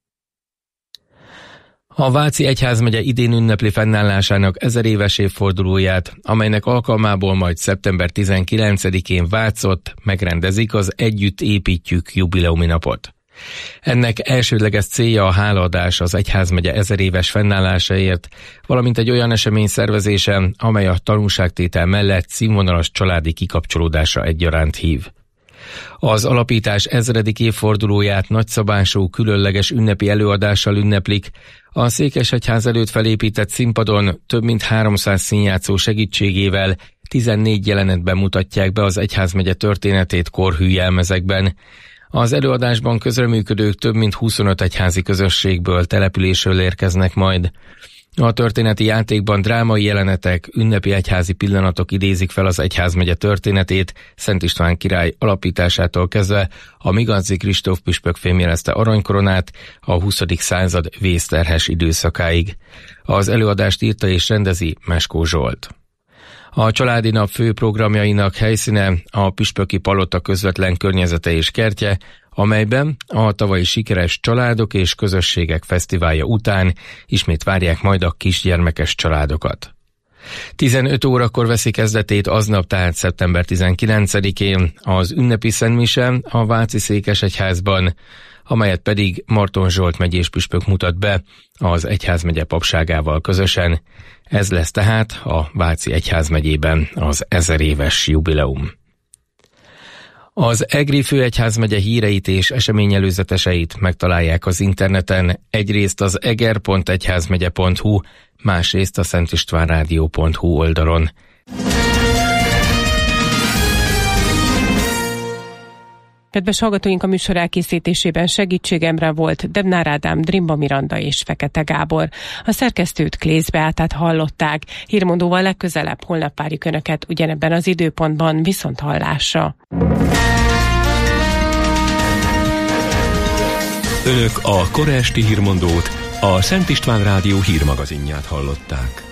A Váci Egyházmegye idén ünnepli fennállásának ezer éves évfordulóját, amelynek alkalmából majd szeptember tizenkilencedikén Vácott megrendezik az Együtt építjük jubileumi napot. Ennek elsődleges célja a hálaadás az egyházmegye ezer éves fennállásáért, valamint egy olyan esemény szervezése, amely a tanúságtétel mellett színvonalas családi kikapcsolódásra egyaránt hív. Az alapítás ezredik évfordulóját nagyszabású, különleges ünnepi előadással ünneplik. A Székesegyház előtt felépített színpadon több mint háromszáz színjátszó segítségével tizennégy jelenetben mutatják be az egyházmegye történetét korhű jelmezekben. Az előadásban közreműködők több mint huszonöt egyházi közösségből, településről érkeznek majd. A történeti játékban drámai jelenetek, ünnepi egyházi pillanatok idézik fel az egyházmegye történetét, Szent István király alapításától kezdve a Miganci Kristóf püspök fémjelezte aranykoronát a huszadik század vészterhes időszakáig. Az előadást írta és rendezi Meskó Zsolt. A családi nap fő programjainak helyszíne a püspöki palota közvetlen környezete és kertje, amelyben a tavalyi sikeres családok és közösségek fesztiválja után ismét várják majd a kisgyermekes családokat. tizenöt órakor veszi kezdetét aznap, tehát szeptember tizenkilencedikén az ünnepi szentmise a Váci Székesegyházban, amelyet pedig Marton Zsolt megyés püspök mutat be az egyházmegye papságával közösen. Ez lesz tehát a Váci Egyházmegyében az ezer éves jubileum. Az Egri főegyházmegye híreit és eseményelőzeteseit megtalálják az interneten, egyrészt az eger pont egyházmegye pont hu, másrészt a szentistvánrádió pont hu oldalon. Kedves hallgatóink, a műsor elkészítésében segítségemre volt Debnár Ádám, Drimba Miranda és Fekete Gábor. A szerkesztőt Klész Beátát hallották. Hírmondóval legközelebb holnap várjuk Önöket ugyanebben az időpontban, viszont hallásra. Önök a kora esti hírmondót, a Szent István Rádió hírmagazinját hallották.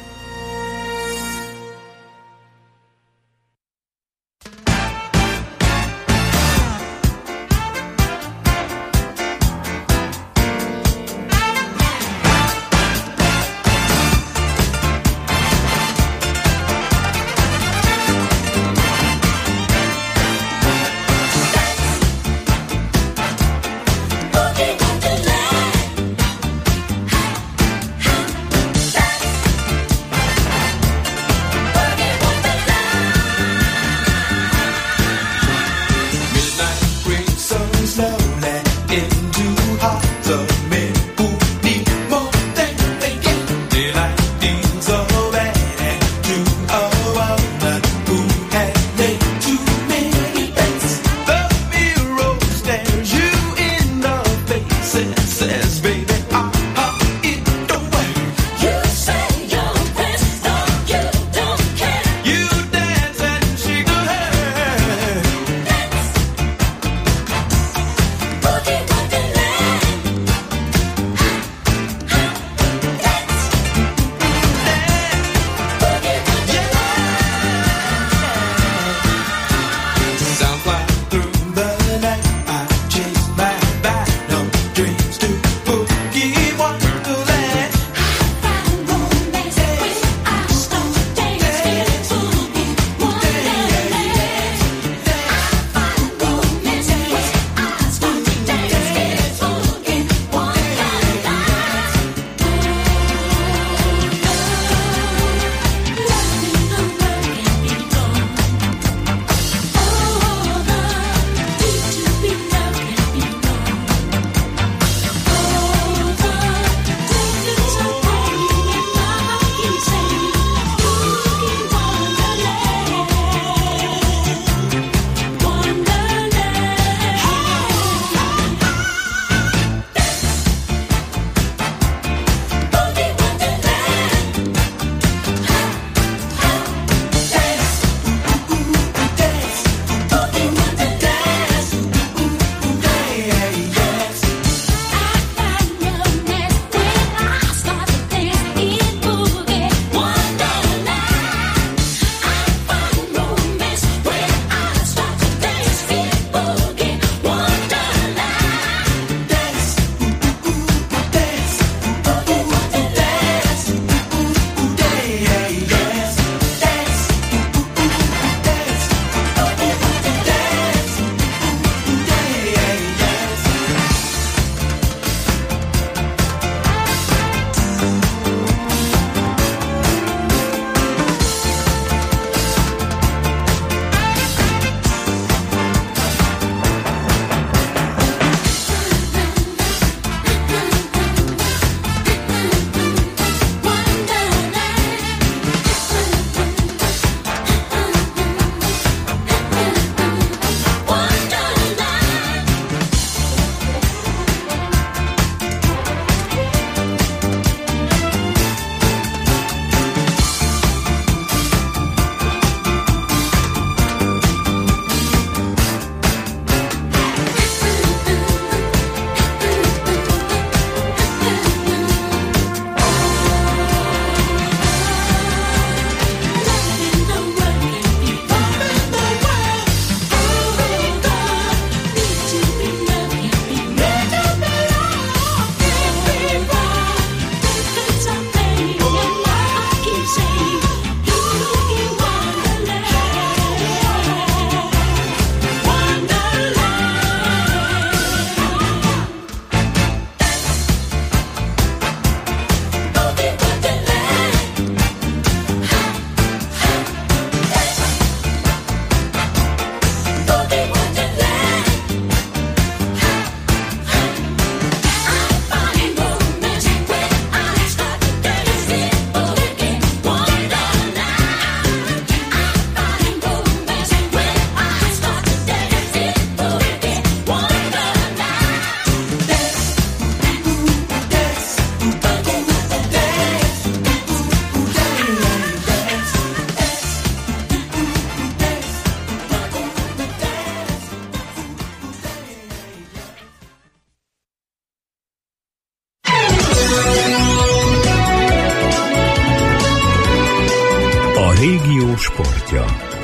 A régió sportja.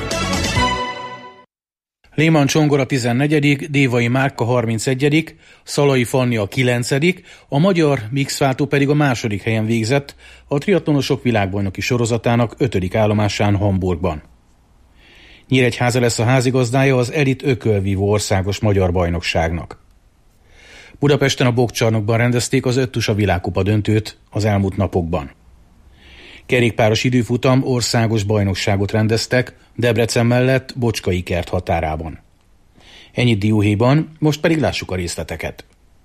Léman Csongor a tizennegyedik, Dévai Márk a harmincegyedik, Szalai Fanni a kilencedik, a magyar mixváltó pedig a második helyen végzett a triatlonosok világbajnoki sorozatának ötödik állomásán Hamburgban. Nyíregyháza lesz a házigazdája az elit ökölvívó országos magyar bajnokságnak. Budapesten a Bokkcsarnokban rendezték az öttusa világkupa döntőt az elmúlt napokban. Kerékpáros időfutam országos bajnokságot rendeztek Debrecen mellett Bocskai Kert határában. Ennyit dióhéjban, most pedig lássuk a részleteket.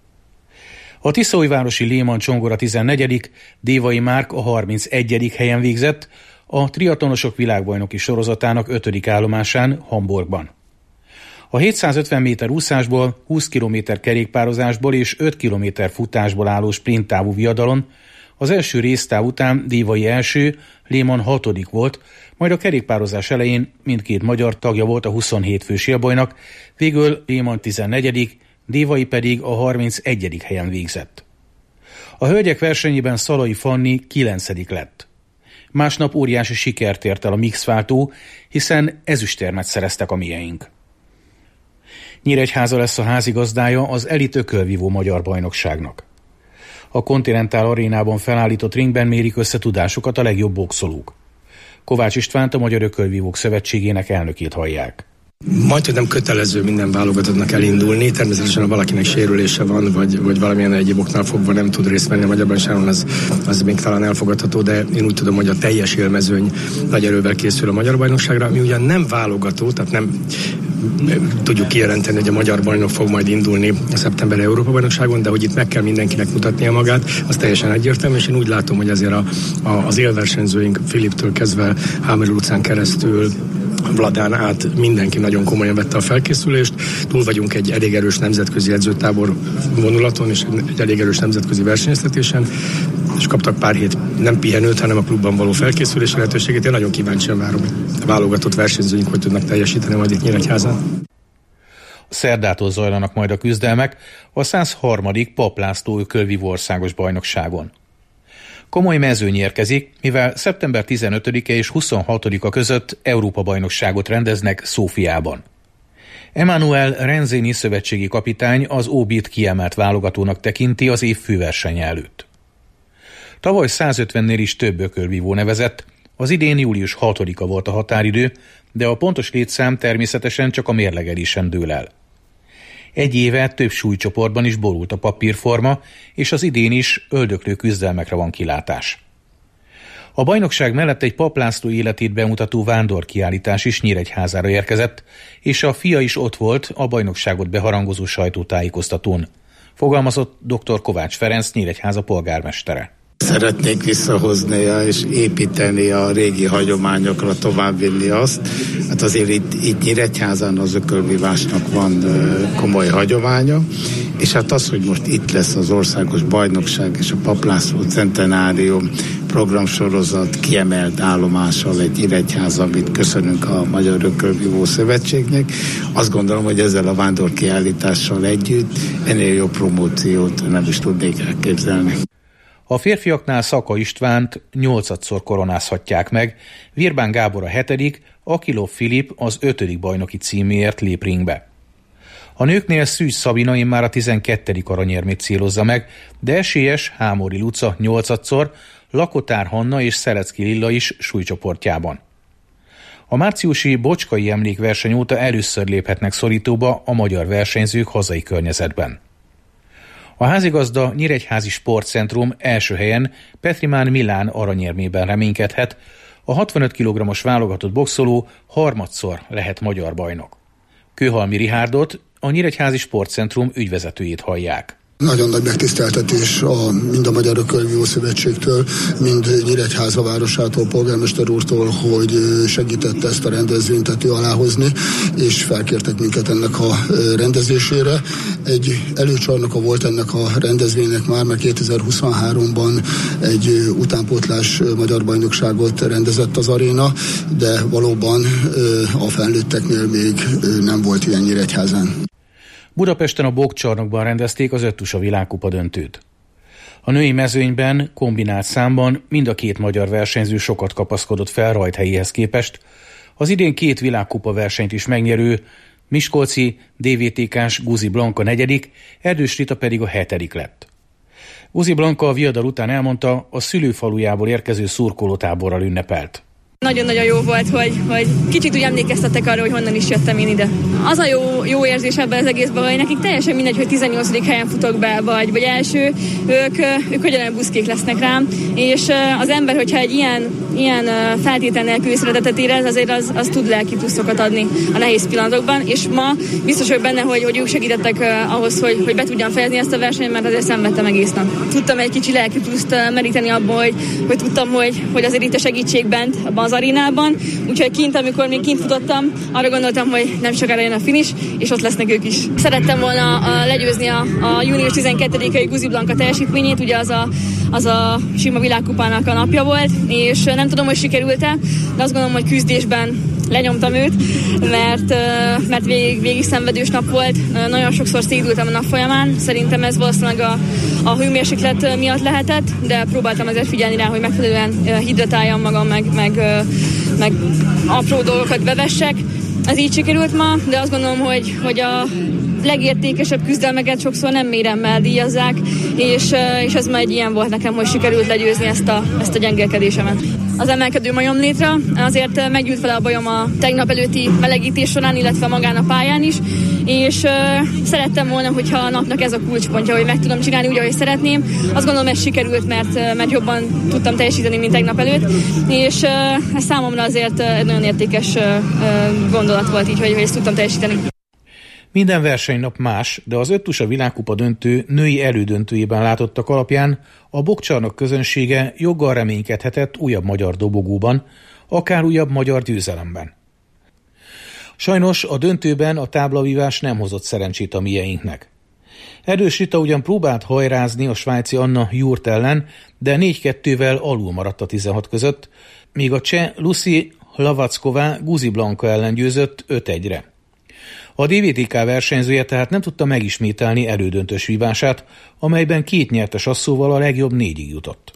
A tiszaújvárosi Léman Csongor a tizennegyedik, Dévai Márk a harmincegyedik helyen végzett a triatlonosok világbajnoki sorozatának ötödik állomásán Hamburgban. A hétszázötven méter úszásból, húsz kilométer kerékpározásból és öt kilométer futásból álló sprinttávú viadalon az első résztáv után Dévai első, Léman hatodik volt, majd a kerékpározás elején mindkét magyar tagja volt a huszonhét fős élbajnak, végül Léman tizennegyedik, Dévai pedig a harmincegyedik helyen végzett. A hölgyek versenyében Szalai Fanni kilencedik lett. Másnap óriási sikert ért el a mixváltó, hiszen ezüstérmet szereztek a mieink. Nyíregyháza lesz a házigazdája az elit ökölvívó magyar bajnokságnak. A Continental Arénában felállított ringben mérik össze tudásukat a legjobb boxolók. Kovács Istvánt, a Magyar Ökölvívók Szövetségének elnökét hallják. Majd, nem kötelező minden válogatottnak elindulni, természetesen ha valakinek sérülése van, vagy, vagy valamilyen egyéb oknál fogva nem tud részt venni a magyar bajnokságon, az, az még talán elfogadható, de én úgy tudom, hogy a teljes élmezőny nagy erővel készül a magyar bajnokságra, mi ugyan nem válogató, tehát nem tudjuk kijelenteni, hogy a magyar bajnok fog majd indulni a szeptemberi Európa bajnokságon, de hogy itt meg kell mindenkinek mutatnia magát, az teljesen egyértelmű, és én úgy látom, hogy azért a, a, az élversenyzőink Filiptől kezdve Hámeri utcán keresztül Vladán át mindenki nagyon komolyan vette a felkészülést. Túl vagyunk egy elég erős nemzetközi edzőtábor vonulaton és egy elég erős nemzetközi versenyeztetésen, és kaptak pár hét nem pihenőt, hanem a klubban való felkészülés lehetőségét. Én nagyon kíváncsian várom, a válogatott versenyzőink hogy tudnak teljesíteni majd itt Nyíregyházán. Szerdától zajlanak majd a küzdelmek a százharmadik Papp László ökölvívó országos bajnokságon. Komoly mezőny érkezik, mivel szeptember tizenötödike és huszonhatodika között Európa-bajnokságot rendeznek Szófiában. Emmanuel Renzéni szövetségi kapitány az ó bé-t kiemelt válogatónak tekinti az év főversenye előtt. Tavaly százötvennél is több ökölvívó nevezett, az idén július hatodika volt a határidő, de a pontos létszám természetesen csak a mérlegelésen dől el. Egy éve több súlycsoportban is borult a papírforma, és az idén is öldöklő küzdelmekre van kilátás. A bajnokság mellett egy Papp László életét bemutató vándorkiállítás is Nyíregyházára érkezett, és a fia is ott volt a bajnokságot beharangozó sajtótájékoztatón. Fogalmazott dr. Kovács Ferenc, Nyíregyháza polgármestere. Szeretnék visszahozni és építeni a régi hagyományokra, továbbvinni azt. Hát azért itt, itt Nyíregyházán az ökölvívásnak van komoly hagyománya, és hát az, hogy most itt lesz az országos bajnokság és a Papp László centenárium programsorozat kiemelt állomással egy Nyíregyház, amit köszönünk a Magyar Ökölvívó Szövetségnek. Azt gondolom, hogy ezzel a vándorkiállítással együtt ennél jobb promóciót nem is tudnék elképzelni. A férfiaknál Szaka Istvánt nyolcadszor koronázhatják meg, Virbán Gábor a hetedik, Akilov Filip az ötödik bajnoki címéért lép ringbe. A nőknél Szűz Szabina immár a tizenkettedik aranyérmét célozza meg, de esélyes Hámori Luca nyolcadszor, Lakotár Hanna és Szelecki Lilla is súlycsoportjában. A márciusi Bocskai emlékverseny óta először léphetnek szorítóba a magyar versenyzők hazai környezetben. A házigazda Nyíregyházi Sportcentrum első helyen Petrimán Milán aranyérmében reménykedhet, a hatvanöt kilogrammos válogatott boxoló harmadszor lehet magyar bajnok. Kőhalmi Rihárdot, a Nyíregyházi Sportcentrum ügyvezetőjét hallják. Nagyon nagy megtiszteltetés a, mind a Magyar Ökölvívó Szövetségtől, mind Nyíregyháza városától, polgármester úrtól, hogy segítette ezt a rendezvényt tető alá hozni, és felkértek minket ennek a rendezésére. Egy előcsarnoka volt ennek a rendezvénynek már, mert kétezer-huszonháromban egy utánpótlás magyar bajnokságot rendezett az aréna, de valóban a felnőtteknél még nem volt ilyen Nyíregyházán. Budapesten a Bokkcsarnokban rendezték az öttusa világkupa döntőt. A női mezőnyben kombinált számban mind a két magyar versenyző sokat kapaszkodott fel rajthelyéhez képest. Az idén két világkupa versenyt is megnyerő miskolci dé vé té ká-s Guzi Blanka negyedik, Erdős Rita pedig a hetedik lett. Guzi Blanka a viadal után elmondta, a szülőfalujából érkező szurkolótáborral ünnepelt. Nagyon-nagyon jó volt, hogy, hogy kicsit úgy emlékeztetek arra, hogy honnan is jöttem én ide. Az a jó, jó érzés ebben az egészben, hogy nekik teljesen mindegy, hogy tizennyolcadik helyen futok be, vagy, vagy első, ők, ők ugyanolyan buszkék lesznek rám, és az ember, hogyha egy ilyen, ilyen feltétel nélküli szeretetet érez, azért az, az tud lelki pluszokat adni a nehéz pillanatokban, és ma biztos vagyok benne, hogy, hogy ők segítettek ahhoz, hogy, hogy be tudjam fejezni ezt a versenyt, mert azért szenvedtem egész nap. Tudtam egy kicsi lelki pluszt meríteni abból, hogy, hogy tudtam, hogy, hogy azért itt a segítség bent abban az arénában, úgyhogy kint, amikor még kint futottam, arra gondoltam, hogy nem sokára jön a finish, és ott lesznek ők is. Szerettem volna a, legyőzni a, a június tizenkettedikei Guzi Blanka teljesítményét, ugye az a, az a sima világkupának a napja volt, és nem tudom, hogy sikerült-e, de azt gondolom, hogy küzdésben lenyomtam őt, mert, mert végig, végig szenvedős nap volt, nagyon sokszor szédültem a nap folyamán, szerintem ez valószínűleg a, a hőmérséklet miatt lehetett, de próbáltam azért figyelni rá, hogy megfelelően hidratáljam magam, meg, meg, meg apró dolgokat bevessek. Ez így sikerült ma, de azt gondolom, hogy, hogy a legértékesebb küzdelmeket sokszor nem méremmel díjazzák, és, és ez ma egy ilyen volt nekem, hogy sikerült legyőzni ezt a, ezt a gyengelkedésemet. Az emelkedő majomlétra azért meggyűlt fel a bajom a tegnap előtti melegítés során, illetve magán a pályán is, és uh, szerettem volna, hogyha a napnak ez a kulcspontja, hogy meg tudom csinálni úgy, ahogy szeretném. Azt gondolom, ez sikerült, mert, mert jobban tudtam teljesíteni, mint tegnap előtt, és uh, ez számomra azért egy nagyon értékes uh, gondolat volt így, hogy, hogy ezt tudtam teljesíteni. Minden versenynap más, de az öttusa világkupa döntő női elődöntőjében látottak alapján a bokcsarnok közönsége joggal reménykedhetett újabb magyar dobogóban, akár újabb magyar győzelemben. Sajnos a döntőben a táblavívás nem hozott szerencsét a mieinknek. Erdős Rita ugyan próbált hajrázni a svájci Anna Jurt ellen, de négy kettővel alul maradt a tizenhat között, míg a cseh Lucy Hlavackova Guzi Blanka ellen győzött öt egyre. A dé vé té ká versenyzője tehát nem tudta megismételni elődöntős vívását, amelyben két nyertes asszóval a legjobb négyig jutott.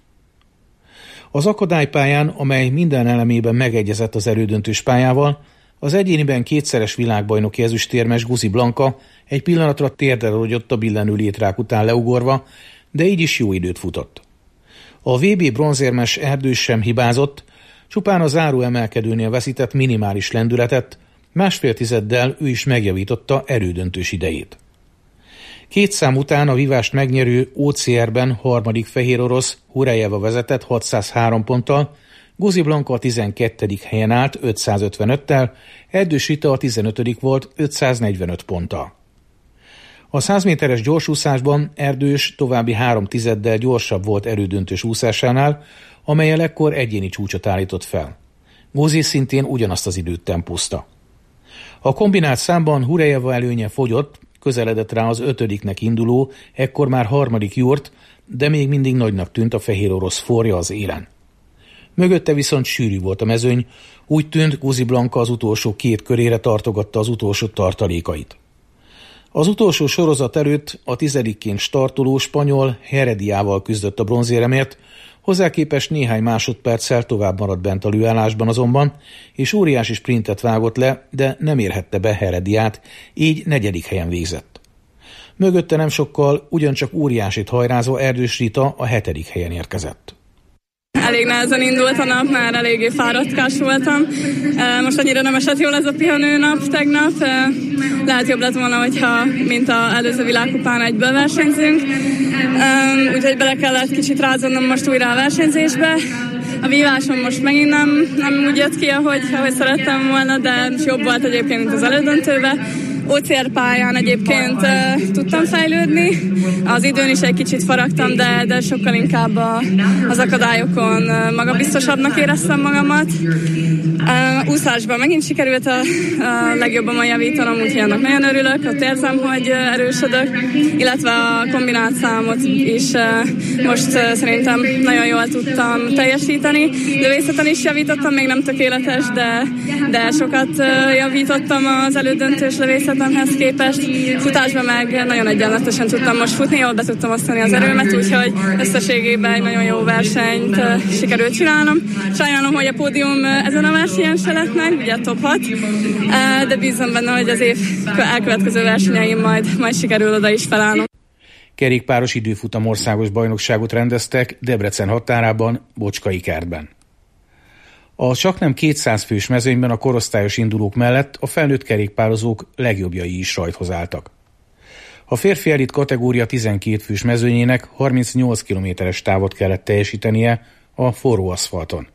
Az akadálypályán, amely minden elemében megegyezett az elődöntős pályával, az egyéniben kétszeres világbajnoki ezüstérmes Guzi Blanka egy pillanatra térdre rogyott a billenő létrák után leugorva, de így is jó időt futott. A vé bé bronzérmes Erdős sem hibázott, csupán a záró emelkedőnél veszített minimális lendületet, másfél tizeddel ő is megjavította elődöntős idejét. Két szám után a vívást megnyerő o cé er-ben harmadik fehér orosz Hurejeva vezetett hatszázhárom ponttal, Guzi Blanka a tizenkettedik helyen állt ötszázötvenöttel, Erdős Rita a tizenötödik volt ötszáznegyvenöt ponttal. A száz méteres gyorsúszásban Erdős további három tizeddel gyorsabb volt elődöntős úszásánál, amellyel ekkor egyéni csúcsot állított fel. Guzi szintén ugyanazt az időt tempózta. A kombinált számban Hurejeva előnye fogyott, közeledett rá az ötödiknek induló, ekkor már harmadik Jurt, de még mindig nagynak tűnt a fehér orosz forja az élen. Mögötte viszont sűrű volt a mezőny, úgy tűnt, Guzi Blanka az utolsó két körére tartogatta az utolsó tartalékait. Az utolsó sorozat előtt a tizedikként startoló spanyol Herediával küzdött a bronzéremért, hozzá képest néhány másodperccel tovább maradt bent a lőállásban azonban, és óriási sprintet vágott le, de nem érhette be Herediát, így negyedik helyen végzett. Mögötte nem sokkal, ugyancsak óriásit hajrázva Erdős Rita a hetedik helyen érkezett. Elég nehezen indult a nap, már eléggé fáradtkás voltam. Most annyira nem esett jól ez a pihenő nap tegnap. Lehet jobb lett volna, hogyha mint az előző világkupán egyből versenyzünk. Úgyhogy bele kellett kicsit rázonnom most újra a versenyzésbe. A vívásom most megint nem, nem úgy jött ki, ahogy, ahogy szerettem volna, de jobb volt egyébként, mint az elődöntőben. o cé er pályán egyébként uh, tudtam fejlődni, az időn is egy kicsit faragtam, de, de sokkal inkább a, az akadályokon uh, magabiztosabbnak éreztem magamat. Uh, úszásban megint sikerült a, a legjobban javítanom, úgyhogy annak nagyon örülök, ott érzem, hogy uh, erősödök, illetve a kombinált számot is uh, most uh, szerintem nagyon jól tudtam teljesíteni. Lövészeten is javítottam, még nem tökéletes, de, de sokat uh, javítottam az elődöntős lövészet tervezetemhez képest. Futásban meg nagyon egyenletesen tudtam most futni, jól be tudtam osztani az erőmet, úgyhogy összességében egy nagyon jó versenyt sikerült csinálnom. Sajnálom, hogy a pódium ezen a versenyen se lett meg, ugye a top hat, de bízom benne, hogy az év elkövetkező versenyeim majd, majd sikerül oda is felállnom. Kerékpáros időfutam országos bajnokságot rendeztek Debrecen határában, Bocskai kertben. A csaknem kétszáz fős mezőnyben a korosztályos indulók mellett a felnőtt kerékpározók legjobbjai is rajthoz álltak. A férfi elit kategória tizenkét fős mezőnyének harmincnyolc kilométeres távot kellett teljesítenie a forró aszfalton.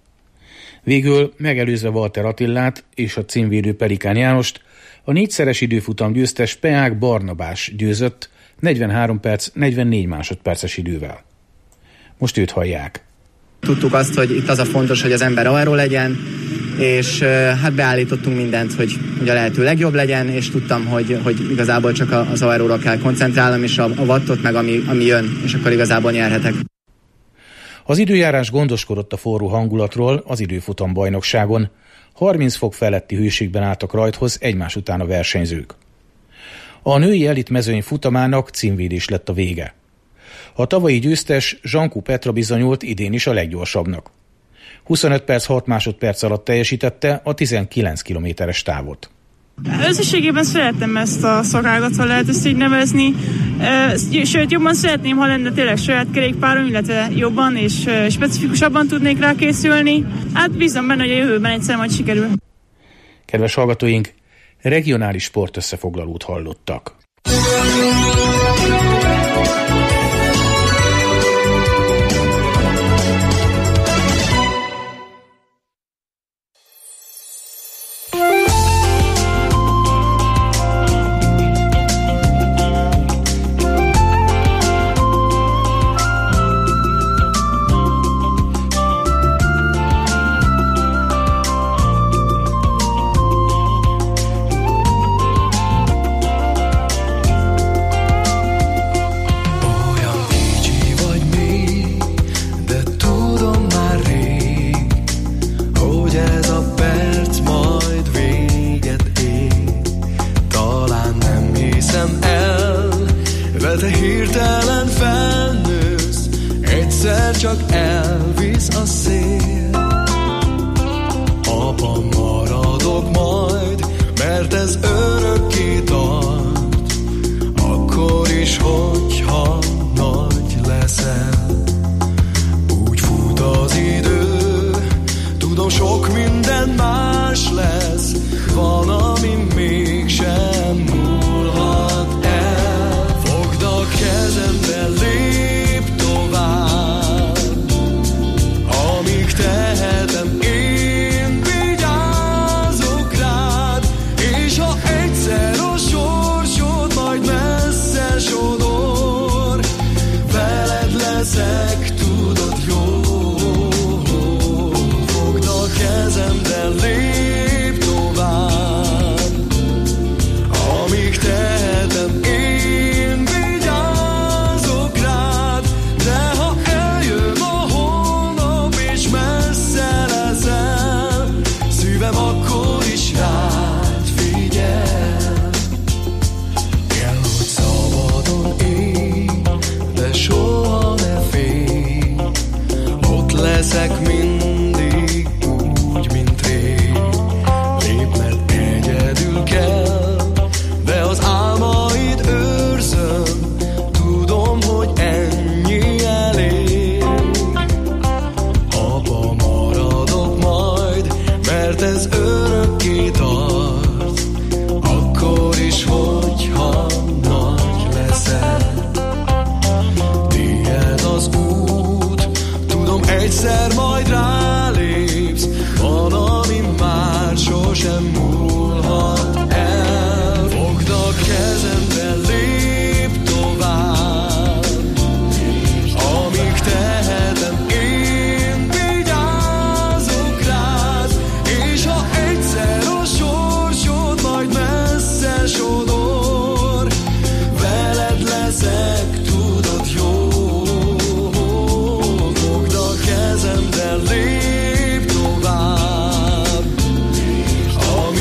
Végül megelőzve Walter Attilát és a címvédő Pelikán Jánost, a négyszeres időfutam győztes Peák Barnabás győzött negyvenhárom perc negyvennégy másodperces idővel. Most őt hallják. Tudtuk azt, hogy itt az a fontos, hogy az ember aero legyen, és hát beállítottunk mindent, hogy, hogy a lehető legjobb legyen, és tudtam, hogy, hogy igazából csak az aeróra kell koncentrálnom, és a, a wattot meg ami, ami jön, és akkor igazából nyerhetek. Az időjárás gondoskodott a forró hangulatról az időfutam bajnokságon. harminc fok feletti hőségben álltak rajthoz egymás után a versenyzők. A női elit mezőny futamának címvédés lett a vége. A tavalyi győztes Zsankó Petra bizonyult idén is a leggyorsabbnak. huszonöt perc hat másodperc alatt teljesítette a tizenkilenc kilométeres távot. Összességében szeretem ezt a szakágat, ha lehet ezt így nevezni. Sőt, jobban szeretném, ha lenne tényleg saját kerékpárom, illetve jobban és specifikusabban tudnék rá készülni. Hát bízom benne, hogy a jövőben egyszer majd sikerül. Kedves hallgatóink, regionális sportösszefoglalót hallottak. Lép tovább,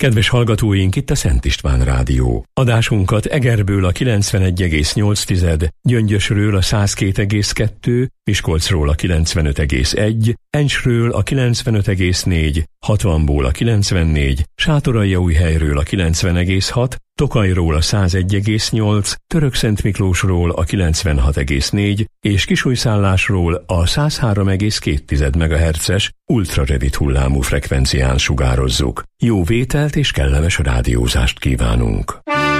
Kedves hallgatóink, itt a Szent István Rádió. Adásunkat Egerből a kilencvenegy egész nyolc, Gyöngyösről a száz két egész kettő, Miskolcról a kilencvenöt egész egy, Encsről a kilencvenöt egész négy, hatvanból a kilencvennégy, Sátoraljaújhelyről a kilencven egész hat, Tokajról a száz egy egész nyolc, Törökszentmiklósról a kilencvenhat egész négy és Kisújszállásról a száz három egész két megahertzes ultrarövid hullámú frekvencián sugározzuk. Jó vételt és kellemes rádiózást kívánunk!